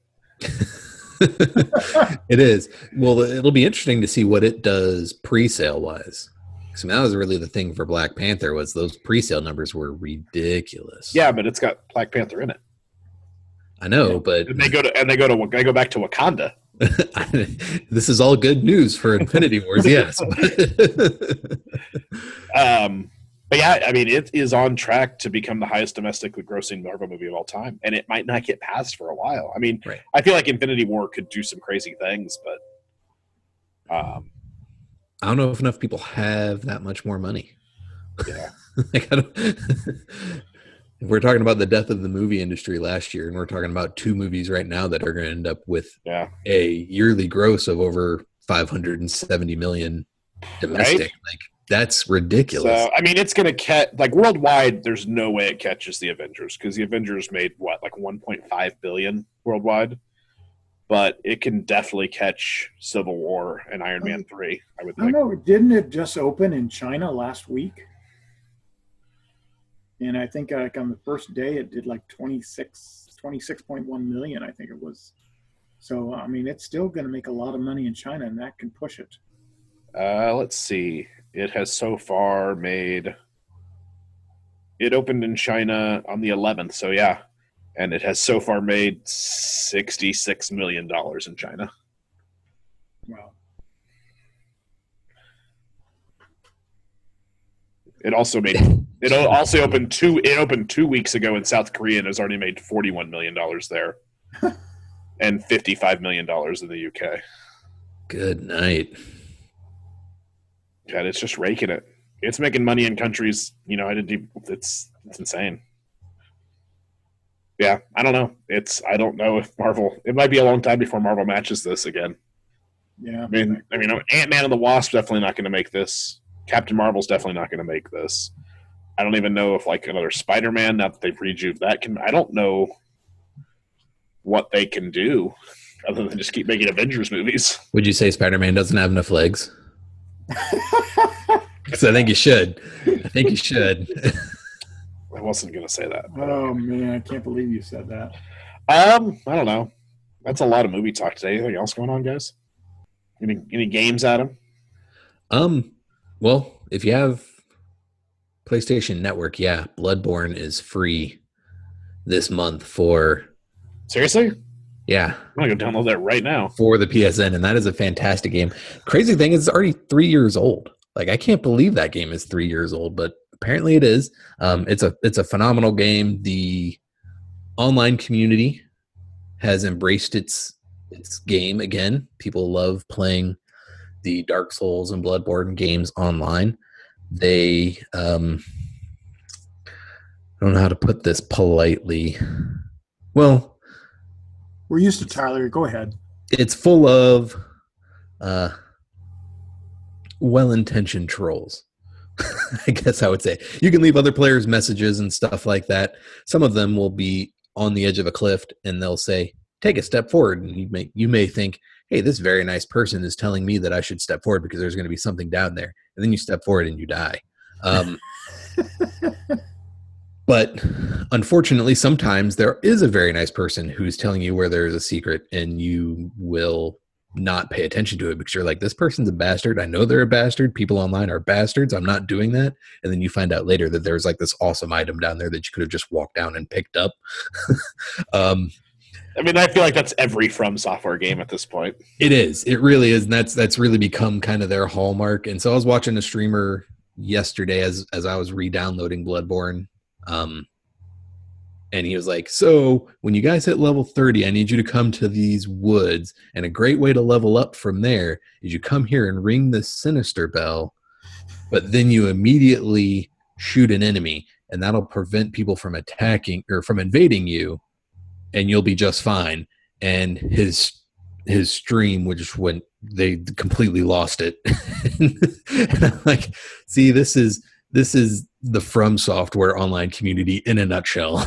it is. Well, it'll be interesting to see what it does pre-sale wise. So that was really the thing for Black Panther, was those pre-sale numbers were ridiculous. Yeah, but it's got Black Panther in it. I know, but they go back to Wakanda. This is all good news for Infinity Wars, yes. But yeah, it is on track to become the highest domestically grossing Marvel movie of all time, and it might not get passed for a while. Right. I feel like Infinity War could do some crazy things, but I don't know if enough people have that much more money. Yeah. If we're talking about the death of the movie industry last year, and we're talking about 2 movies right now that are going to end up with a yearly gross of over 570 million domestic, right? That's ridiculous. So, it's going to catch, worldwide, there's no way it catches the Avengers, because the Avengers made, 1.5 billion worldwide. But it can definitely catch Civil War and Iron Man 3, I would think. I don't know. Didn't it just open in China last week? And I think on the first day it did 26.1 million, I think it was. So, it's still going to make a lot of money in China, and that can push it. Let's see. It has so far made It opened in China on the 11th, so yeah. And it has so far made $66 million in China. Wow. It also opened 2 weeks ago in South Korea and has already made $41 million there. And $55 million in the UK. Good night. Yeah, it's just raking it. It's making money in countries, it's insane. Yeah, I don't know. I don't know if Marvel. It might be a long time before Marvel matches this again. Yeah. I mean, Ant-Man and the Wasp definitely not going to make this. Captain Marvel's definitely not going to make this. I don't even know if another Spider-Man, now that they've rejuvened that, can. I don't know what they can do other than just keep making Avengers movies. Would you say Spider-Man doesn't have enough legs? Because I think you should. I wasn't going to say that. Oh, man, I can't believe you said that. I don't know. That's a lot of movie talk today. Anything else going on, guys? Any games, Adam? Well, if you have PlayStation Network, yeah, Bloodborne is free this month for... Seriously? Yeah. I'm going to go download that right now. For the PSN, and that is a fantastic game. Crazy thing is it's already 3 years old. I can't believe that game is 3 years old, but apparently it is. It's a phenomenal game. The online community has embraced its game again. People love playing the Dark Souls and Bloodborne games online. They I don't know how to put this politely. Well, we're used to Tyler. Go ahead. It's full of well-intentioned trolls. I guess I would say. You can leave other players messages and stuff like that. Some of them will be on the edge of a cliff and they'll say, take a step forward. And you may think, hey, this very nice person is telling me that I should step forward because there's going to be something down there. And then you step forward and you die. But unfortunately, sometimes there is a very nice person who's telling you where there's a secret and you will not pay attention to it because you're like, this person's a bastard. I know they're a bastard. People online are bastards. I'm not doing that. And then you find out later that there's this awesome item down there that you could have just walked down and picked up. I feel like that's every From Software game at this point. It is. It really is. And that's really become kind of their hallmark. And so I was watching a streamer yesterday as I was re-downloading Bloodborne. And he was like, so when you guys hit level 30, I need you to come to these woods. And a great way to level up from there is you come here and ring the Sinister Bell, but then you immediately shoot an enemy. And that'll prevent people from attacking or from invading you. And you'll be just fine. And his stream, they completely lost it. And I'm like, see, this is the From Software online community in a nutshell.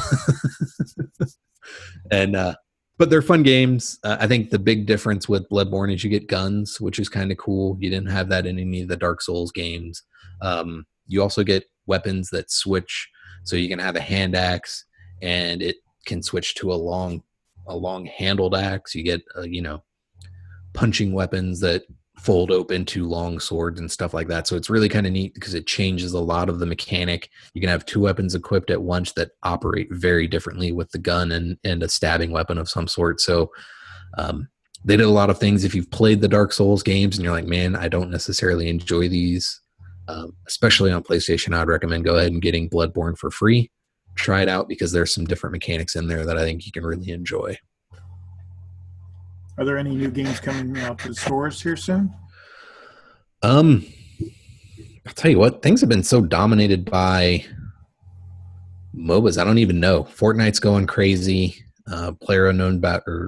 And but they're fun games. I think the big difference with Bloodborne is you get guns, which is kind of cool. You didn't have that in any of the Dark Souls games. You also get weapons that switch, so you can have a hand axe, and it can switch to a long handled axe. You get punching weapons that fold open to long swords and stuff like that. So it's really kind of neat because it changes a lot of the mechanic. You can have two weapons equipped at once that operate very differently with the gun and a stabbing weapon of some sort. So they did a lot of things. If you've played the Dark Souls games and you're like, man, I don't necessarily enjoy these, especially on PlayStation, I'd recommend go ahead and getting Bloodborne for free. Try it out because there's some different mechanics in there that I think you can really enjoy. Are there any new games coming out to the stores here soon? I'll tell you what, things have been so dominated by MOBAs. I don't even know. Fortnite's going crazy. PlayerUnknown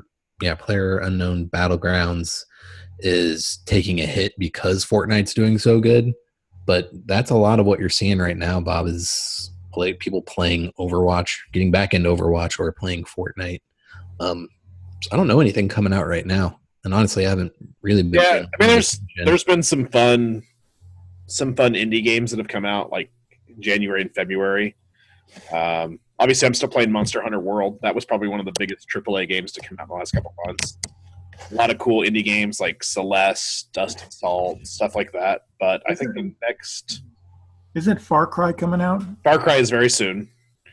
Battlegrounds is taking a hit because Fortnite's doing so good. But that's a lot of what you're seeing right now, Bob, is people playing Overwatch, getting back into Overwatch or playing Fortnite. So I don't know anything coming out right now, and honestly, I haven't really been. Yeah, there's been some fun indie games that have come out like January and February. Obviously, I'm still playing Monster Hunter World. That was probably one of the biggest AAA games to come out in the last couple of months. A lot of cool indie games like Celeste, Dust and Salt, stuff like that. But I think the next Isn't Far Cry coming out? Far Cry is very soon.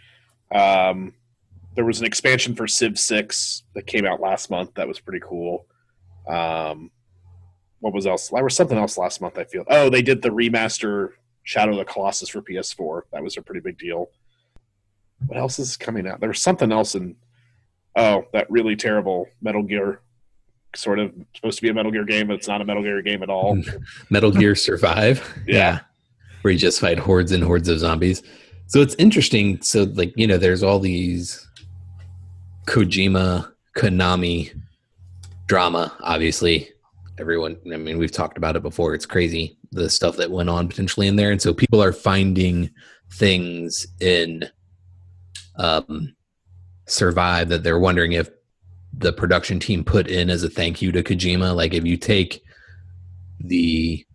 There was an expansion for Civ 6 that came out last month. That was pretty cool. What was else? There was something else last month, I feel. Oh, they did the remaster Shadow of the Colossus for PS4. That was a pretty big deal. What else is coming out? There was something else in... Oh, that really terrible Metal Gear. Sort of supposed to be a Metal Gear game, but it's not a Metal Gear game at all. Metal Gear Survive? Yeah. Where you just fight hordes and hordes of zombies. So it's interesting. So, like, you know, there's all these Kojima, Konami drama, obviously. Everyone, I mean, we've talked about it before. It's crazy, the stuff that went on potentially in there. And so people are finding things in Survive that they're wondering if the production team put in as a thank you to Kojima. Like, if you take the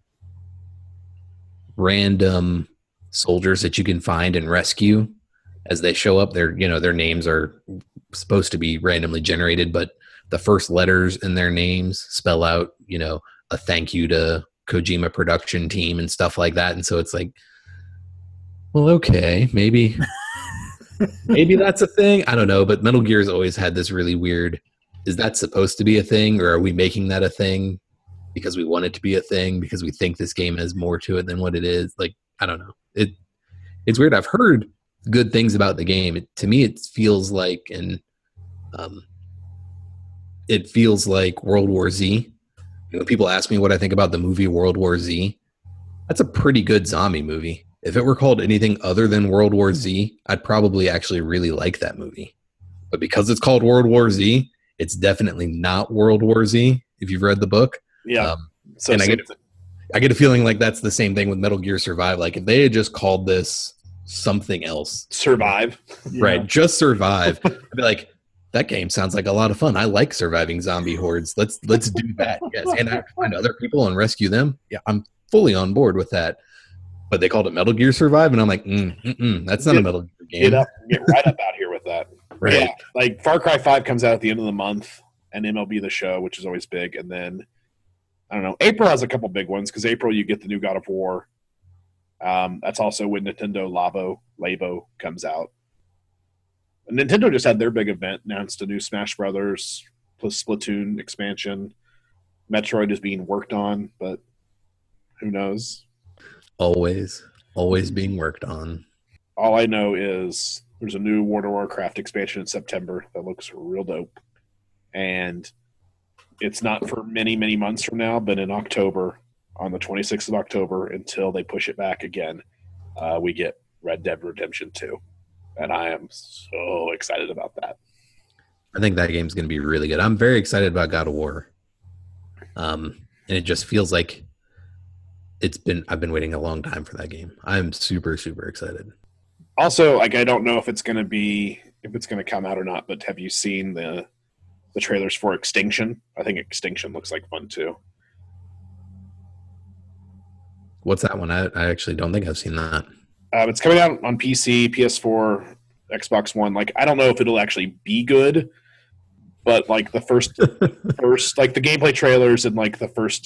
random soldiers that you can find and rescue as they show up, their names are supposed to be randomly generated, but the first letters in their names spell out, a thank you to Kojima production team and stuff like that. And so it's like, well, okay, maybe that's a thing. I don't know, but Metal Gear's always had this really weird, is that supposed to be a thing, or are we making that a thing because we want it to be a thing, because we think this game has more to it than what it is? Like, I don't know. It's weird. I've heard good things about the game. To me, it feels like World War Z. When people ask me what I think about the movie World War Z, that's a pretty good zombie movie. If it were called anything other than World War Z, I'd probably actually really like that movie. But because it's called World War Z, it's definitely not World War Z, if you've read the book. Yeah. And I get a feeling like that's the same thing with Metal Gear Survive. Like, if they had just called this something else. Survive. Right, just Survive. I'd be like, that game sounds like a lot of fun. I like surviving zombie hordes. Let's do that. Yes, and I find other people and rescue them. Yeah, I'm fully on board with that. But they called it Metal Gear Survive, and I'm like, that's not a Metal Gear game. Get right up out here with that. Right. Yeah, like Far Cry 5 comes out at the end of the month, and MLB The Show, which is always big. And then, I don't know, April has a couple big ones, because April you get the new God of War. That's also when Nintendo Labo comes out. And Nintendo just had their big event, announced a new Smash Brothers plus Splatoon expansion. Metroid is being worked on, but who knows? Always being worked on. All I know is there's a new World of Warcraft expansion in September that looks real dope. And it's not for many, many months from now, but in October, on the 26th of October, until they push it back again, we get Red Dead Redemption 2. And I am so excited about that. I think that game's going to be really good. I'm very excited about God of War. And it just feels like I've been waiting a long time for that game. I'm super, super excited. Also, like, I don't know if it's going to come out or not, but have you seen the trailers for Extinction? I think Extinction looks like fun too. What's that one? I actually don't think I've seen that. It's coming out on PC, PS4, Xbox One. Like, I don't know if it'll actually be good, but like the first like the gameplay trailers and like the first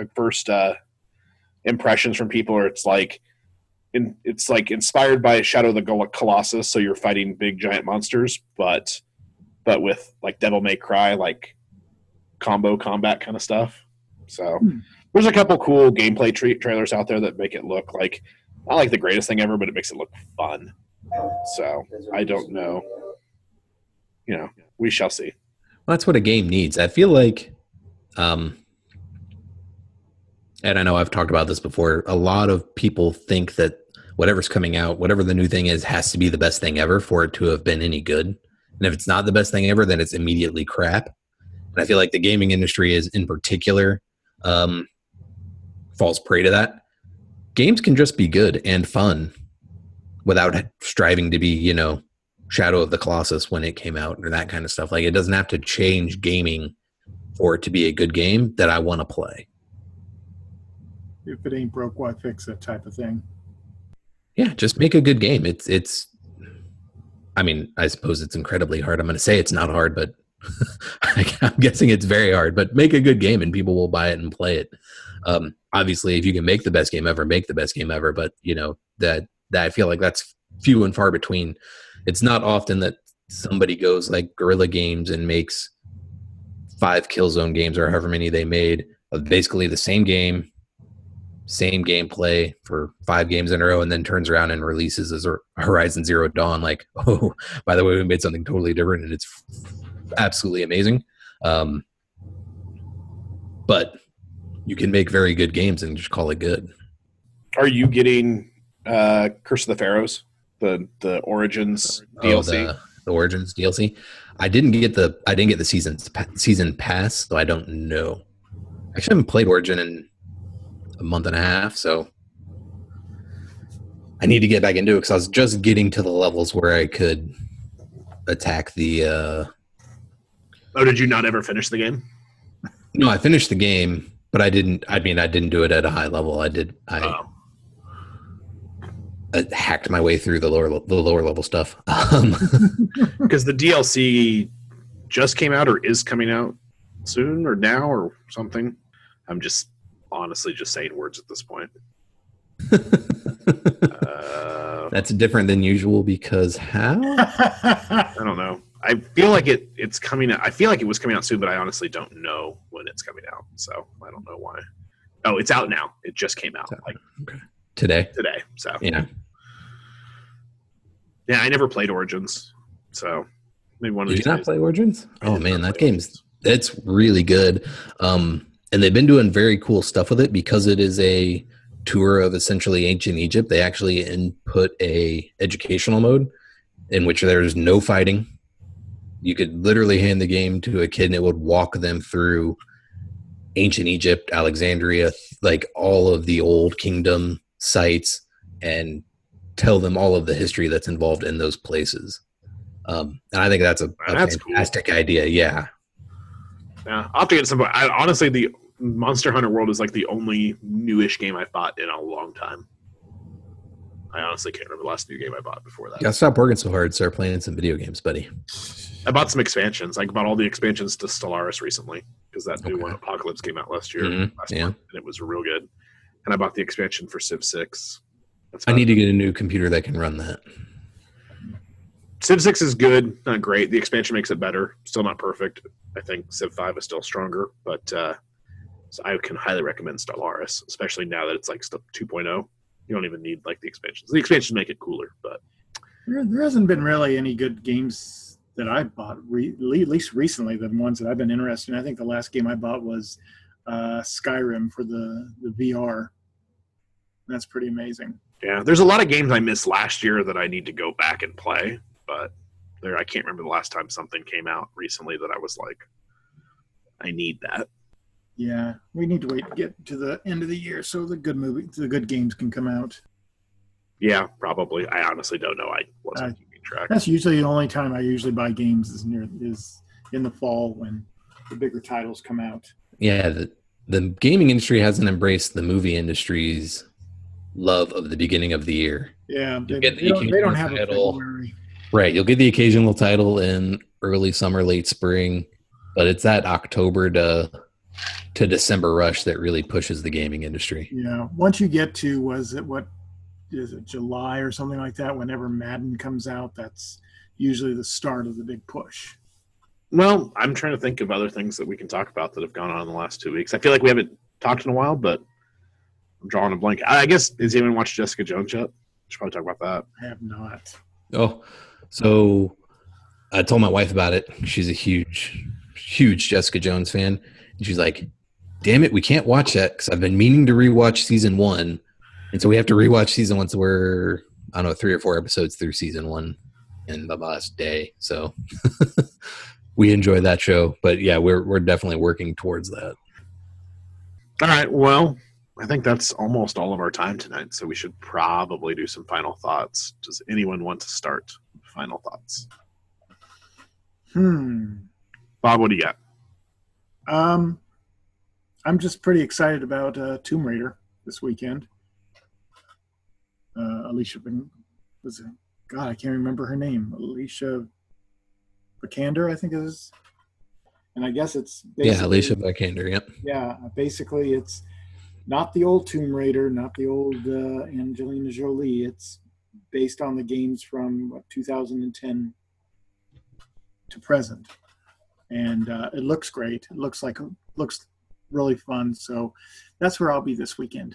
impressions from people are, it's like inspired by Shadow of the Colossus, so you're fighting big giant monsters, but with like Devil May Cry, like combo combat kind of stuff. So there's a couple cool gameplay trailers out there that make it look like not like the greatest thing ever, but it makes it look fun. So I don't know. We shall see. Well, that's what a game needs. I feel like, and I know I've talked about this before, a lot of people think that whatever's coming out, whatever the new thing is, has to be the best thing ever for it to have been any good. And if it's not the best thing ever, then it's immediately crap. And I feel like the gaming industry is, in particular, falls prey to that. Games can just be good and fun without striving to be, Shadow of the Colossus when it came out or that kind of stuff. Like, it doesn't have to change gaming for it to be a good game that I want to play. If it ain't broke, why fix it type of thing. Yeah, just make a good game. It's I mean, I suppose it's incredibly hard. I'm going to say it's not hard, but I'm guessing it's very hard. But make a good game and people will buy it and play it. Obviously, if you can make the best game ever, make the best game ever. But, that I feel like that's few and far between. It's not often that somebody goes like Guerrilla Games and makes 5 Killzone games or however many they made of basically the same game, same gameplay for 5 games in a row, and then turns around and releases as Horizon Zero Dawn. Like, oh, by the way, we made something totally different, and it's absolutely amazing. But you can make very good games and just call it good. Are you getting Curse of the Pharaohs, the Origins DLC? The Origins DLC. I didn't get the season pass, so I don't know. I actually haven't played Origin in a month and a half, so I need to get back into it because I was just getting to the levels where I could attack the. Oh, did you not ever finish the game? No, I finished the game, but I didn't. I mean, I didn't do it at a high level. I hacked my way through the lower level stuff. Because the DLC just came out or is coming out soon or now or something. I'm just honestly just saying words at this point. That's different than usual because how? I don't know. I feel like it's coming out. I feel like it was coming out soon, but I honestly don't know when it's coming out. So I don't know why. Oh, it's out now. It just came out okay. Today. So yeah. I never played Origins, so maybe one of these. Did you not play Origins? Oh man, it's really good. And they've been doing very cool stuff with it because it is a tour of essentially ancient Egypt. They actually input a educational mode in which there's no fighting. You could literally hand the game to a kid and it would walk them through ancient Egypt, Alexandria, like all of the old kingdom sites, and tell them all of the history that's involved in those places. And I think that's a fantastic cool idea. Yeah. Yeah. I'll have to get some. Honestly, the Monster Hunter World is like the only newish game I've bought in a long time. I honestly can't remember the last new game I bought before that. Yeah, stop working so hard. Start playing some video games, buddy. I bought some expansions. I bought all the expansions to Stellaris recently because that new one, Apocalypse, came out last year. Last month, and it was real good. And I bought the expansion for Civ 6. I need to get a new computer that can run that. Civ 6 is good, not great. The expansion makes it better. Still not perfect. I think Civ 5 is still stronger, but so I can highly recommend Stellaris, especially now that it's like 2.0. You don't even need like the expansions. The expansions make it cooler, but there hasn't been really any good games that I bought, at least recently, the ones that I've been interested in. I think the last game I bought was Skyrim for the VR. That's pretty amazing. Yeah, there's a lot of games I missed last year that I need to go back and play, but I can't remember the last time something came out recently that I was like, I need that. Yeah, we need to wait to get to the end of the year so the good games can come out. Yeah, probably. I honestly don't know. I wasn't keeping track. That's usually the only time I usually buy games is in the fall when the bigger titles come out. Yeah, the gaming industry hasn't embraced the movie industry's love of the beginning of the year. Yeah, they don't have a February. Right, you'll get the occasional title in early summer, late spring, but it's that October to December rush that really pushes the gaming industry. Yeah, once you get to July or something like that, whenever Madden comes out, that's usually the start of the big push. Well, I'm trying to think of other things that we can talk about that have gone on in the last 2 weeks. I feel like we haven't talked in a while, but I'm drawing a blank. I guess, has anyone watched Jessica Jones yet? We should probably talk about that. I have not. Oh, so I told my wife about it. She's a huge Jessica Jones fan. And she's like, damn it, we can't watch that because I've been meaning to rewatch season 1. And so we have to rewatch season 1. So we're, 3 or 4 episodes through season 1 in the last day. So we enjoy that show. But yeah, we're definitely working towards that. All right. Well, I think that's almost all of our time tonight. So we should probably do some final thoughts. Does anyone want to start? Final thoughts. Bob, what do you got? I'm just pretty excited about Tomb Raider this weekend. Alicia, I can't remember her name. Alicia Vikander, I think it is. And I guess it's Alicia Vikander. Yep. Yeah, basically it's Not the old Tomb Raider, not the old Angelina Jolie. It's based on the games from 2010 to present, and it looks great. It looks really fun. So that's where I'll be this weekend.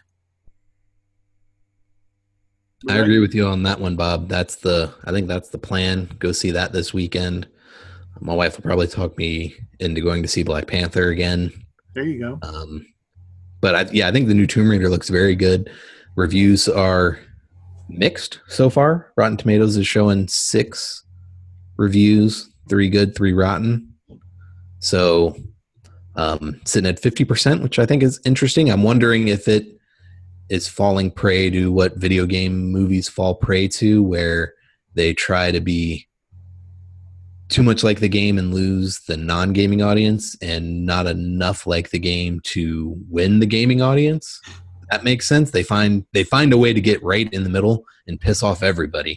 I agree with you on that one, Bob. I think that's the plan. Go see that this weekend. My wife will probably talk me into going to see Black Panther again. There you go. But I think the new Tomb Raider looks very good. Reviews are mixed so far. Rotten Tomatoes is showing 6 reviews, 3 good, 3 rotten. So sitting at 50%, which I think is interesting. I'm wondering if it is falling prey to what video game movies fall prey to, where they try to be too much like the game and lose the non-gaming audience, and not enough like the game to win the gaming audience. That makes sense. They find a way to get right in the middle and piss off everybody.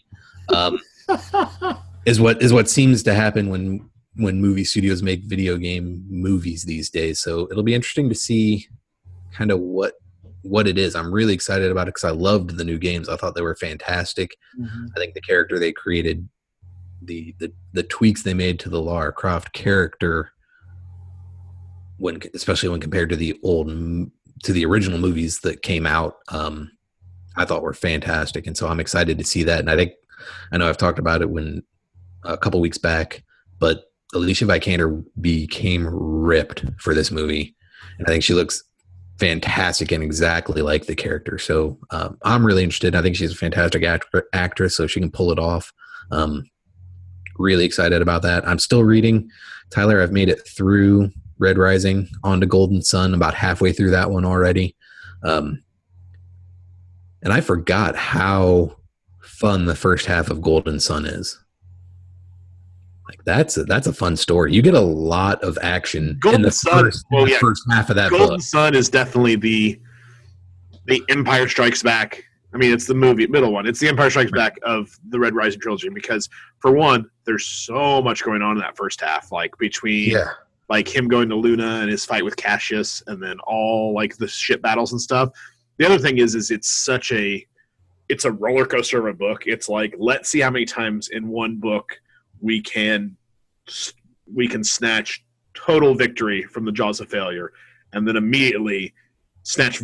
Is what seems to happen when movie studios make video game movies these days. So it'll be interesting to see kind of what it is. I'm really excited about it because I loved the new games. I thought they were fantastic. Mm-hmm. I think the character they created, the tweaks they made to the Lara Croft character, especially when compared to the original movies that came out, I thought were fantastic. And so I'm excited to see that. And I know I've talked about it a couple weeks back, but Alicia Vikander became ripped for this movie. And I think she looks fantastic and exactly like the character. So I'm really interested. I think she's a fantastic actress, so she can pull it off. Really excited about that. I'm still reading. Tyler, I've made it through Red Rising onto Golden Sun, about halfway through that one already. And I forgot how fun the first half of Golden Sun is. Like that's a fun story. You get a lot of action in the first half of that book. Golden Sun is definitely the Empire Strikes Back. I mean, it's the middle one. It's the Empire Strikes Back of the Red Rising trilogy, because for one, there's so much going on in that first half, like between like him going to Luna and his fight with Cassius, and then all like the ship battles and stuff. The other thing is it's a roller coaster of a book. It's like, let's see how many times in one book we can snatch total victory from the jaws of failure, and then immediately snatch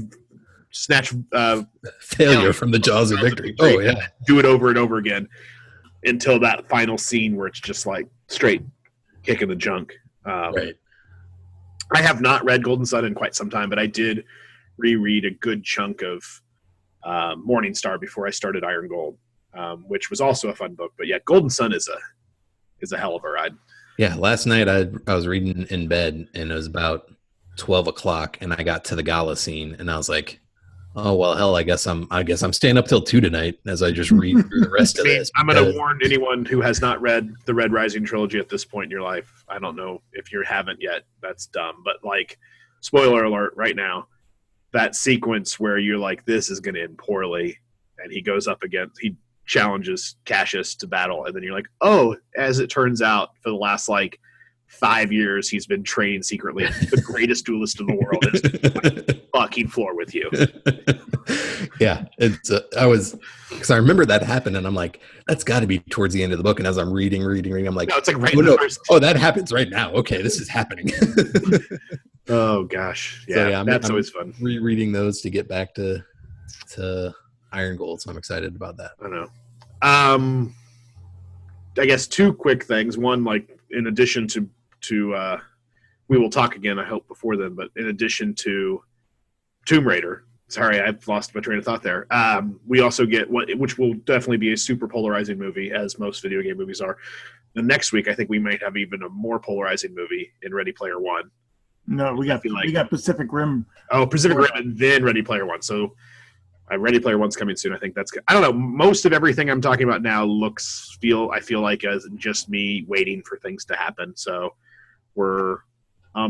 failure from the jaws of victory. Oh yeah, do it over and over again until that final scene where it's just like straight kicking the junk. Right. I have not read Golden Sun in quite some time, but I did reread a good chunk of Morning Star before I started Iron Gold, which was also a fun book. But yeah, Golden Sun is a hell of a ride. Yeah, last night I was reading in bed, and it was about 12 o'clock, and I got to the gala scene, and I was like, oh well, hell, I guess I'm staying up till 2 tonight as I just read through the rest of this. I'm going to warn anyone who has not read the Red Rising trilogy at this point in your life. I don't know if you haven't yet. That's dumb, but like, spoiler alert right now. That sequence where you're like, this is going to end poorly, and he challenges Cassius to battle, and then you're like, oh, as it turns out, for the last like 5 years, he's been training secretly. The greatest duelist in the world is fucking floor with you. Yeah, because I remember that happened, and I'm like, that's got to be towards the end of the book. And as I'm reading, I'm like, no, it's like right in the first. Oh, that happens right now. Okay, this is happening. Oh gosh, yeah, so, that's always fun. Rereading those to get back to Iron Gold, so I'm excited about that. I know. I guess 2 quick things. One, like in addition to we will talk again, I hope, before then, but in addition to Tomb Raider, sorry, I've lost my train of thought there. We also get which will definitely be a super polarizing movie, as most video game movies are. The next week, I think we might have even a more polarizing movie in Ready Player One. No, we got Pacific Rim. Oh, Pacific Rim, and then Ready Player One. So Ready Player One's coming soon. I think that's good. I don't know. Most of everything I'm talking about now I feel like as just me waiting for things to happen. So we're a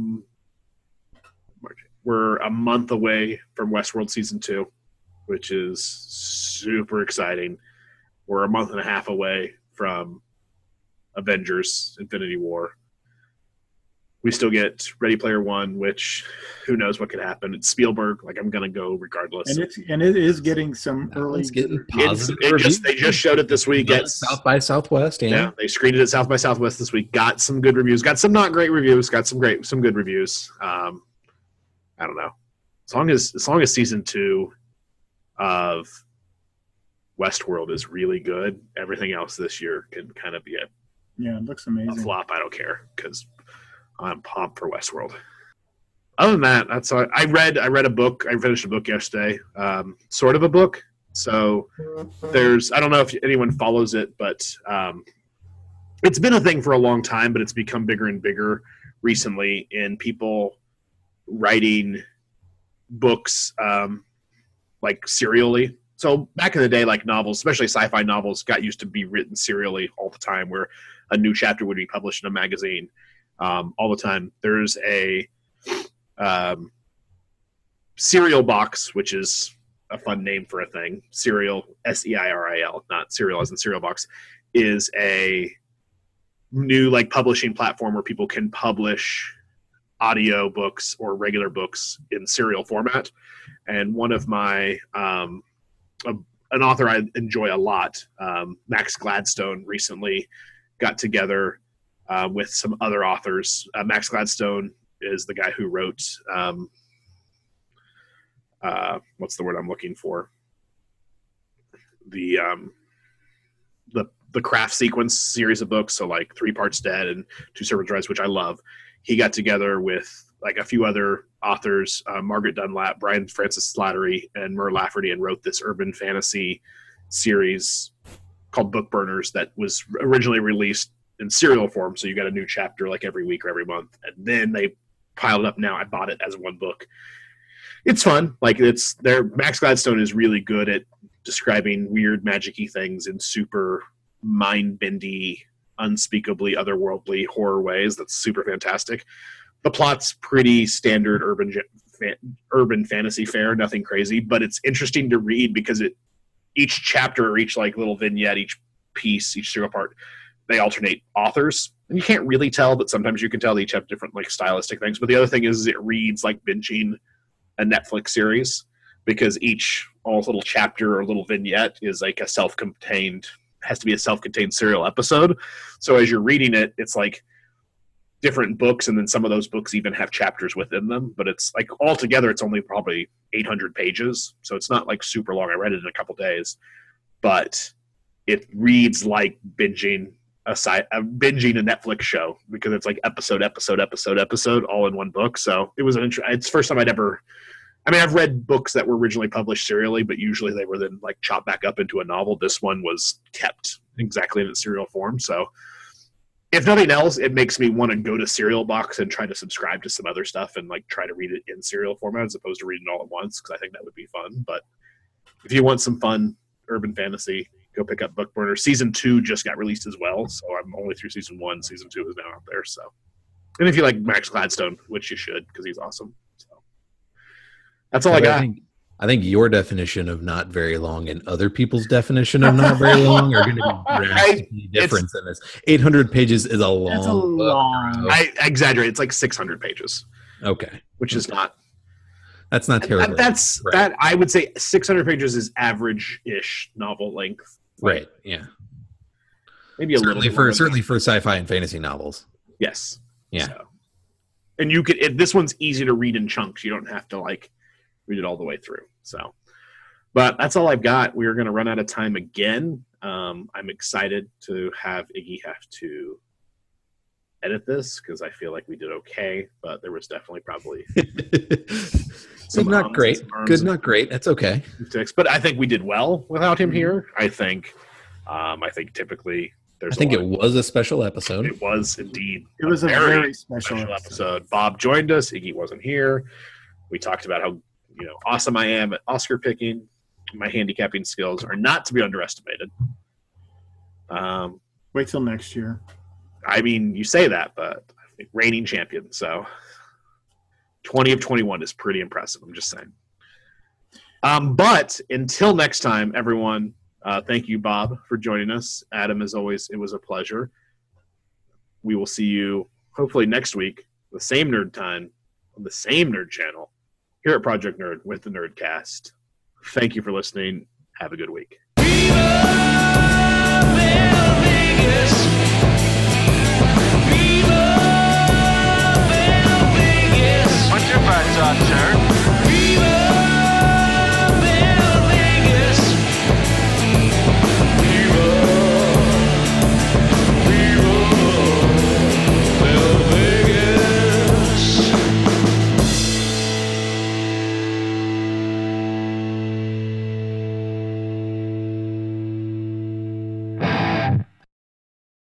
month away from Westworld Season 2, which is super exciting. We're a month and a half away from Avengers Infinity War. We still get Ready Player One, which who knows what could happen. It's Spielberg. Like, I'm going to go regardless. And it is getting some early. It's getting positive reviews. They just showed it this week at South by Southwest. Yeah, they screened it at South by Southwest this week. Got some good reviews. Got some not great reviews. Got some good reviews. I don't know. As long as season 2 of Westworld is really good, everything else this year can kind of be it looks amazing. A flop. I don't care because I'm pumped for Westworld. Other than that, that's all. I read a book. I finished a book yesterday, sort of a book. So I don't know if anyone follows it, but it's been a thing for a long time, but it's become bigger and bigger recently in people writing books like serially. So back in the day, like novels, especially sci-fi novels, got used to be written serially all the time, where a new chapter would be published in a magazine all the time. There's a Serial box, which is a fun name for a thing. Serial, S-E-I-R-I-L, not serial as in cereal box, is a new like publishing platform where people can publish audio books or regular books in serial format. And one of my an author I enjoy a lot, Max Gladstone, recently got together with some other authors. Max Gladstone is the guy who wrote what's the word I'm looking for? The Craft Sequence series of books, so like 3 Parts Dead and 2 Servants Rise, which I love. He got together with like a few other authors, Margaret Dunlap, Brian Francis Slattery, and Mur Lafferty, and wrote this urban fantasy series called Book Burners that was originally released in serial form. So you got a new chapter like every week or every month, and then they piled it up. Now I bought it as one book. It's fun. Like Max Gladstone is really good at describing weird magic-y things in super mind-bendy, unspeakably otherworldly horror ways. That's super fantastic. The plot's pretty standard urban fantasy fare, nothing crazy, but it's interesting to read because each chapter or each like little vignette, each piece, each serial part, they alternate authors. And you can't really tell, but sometimes you can tell they each have different like stylistic things. But the other thing is it reads like binging a Netflix series, because all little chapter or little vignette is like has to be a self-contained serial episode. So as you're reading it, it's like different books, and then some of those books even have chapters within them, but it's like altogether it's only probably 800 pages, so it's not like super long. I read it in a couple days, but it reads like binging a Netflix show, because it's like episode all in one book. So it was it's the first time I've read books that were originally published serially, but usually they were then like chopped back up into a novel. This one was kept exactly in its serial form. So if nothing else, it makes me want to go to Serial Box and try to subscribe to some other stuff and like try to read it in serial format as opposed to reading it all at once, because I think that would be fun. But if you want some fun urban fantasy, go pick up Book Burner. Season 2 just got released as well, so I'm only through Season 1. Season 2 is now out there. So, and if you like Max Gladstone, which you should, because he's awesome. So that's all I got. I think your definition of not very long and other people's definition of not very long are going to be drastically different in this. 800 pages is a long book. I exaggerate. It's like 600 pages. Okay. Which is not. That's not terrible. That I would say 600 pages is average-ish novel length. Right. Yeah. Maybe certainly for sci-fi and fantasy novels. Yes. Yeah. So. And this one's easy to read in chunks. You don't have to like read it all the way through. So, but that's all I've got. We're going to run out of time again. I'm excited to have Iggy have to edit this, because I feel like we did okay, but there was definitely probably some not great. Good, not great. That's okay. But I think we did well without him here. I think typically it was a special episode. It was indeed. It was a very special episode. Bob joined us. Iggy wasn't here. We talked about how awesome I am at Oscar picking. My handicapping skills are not to be underestimated. Wait till next year. I mean, you say that, but I think reigning champion. So 20 of 21 is pretty impressive. I'm just saying. But until next time, everyone, thank you, Bob, for joining us. Adam, as always, it was a pleasure. We will see you hopefully next week the same nerd time, on the same nerd channel, here at Project Nerd with the Nerdcast. Thank you for listening. Have a good week. What's your price on, sir?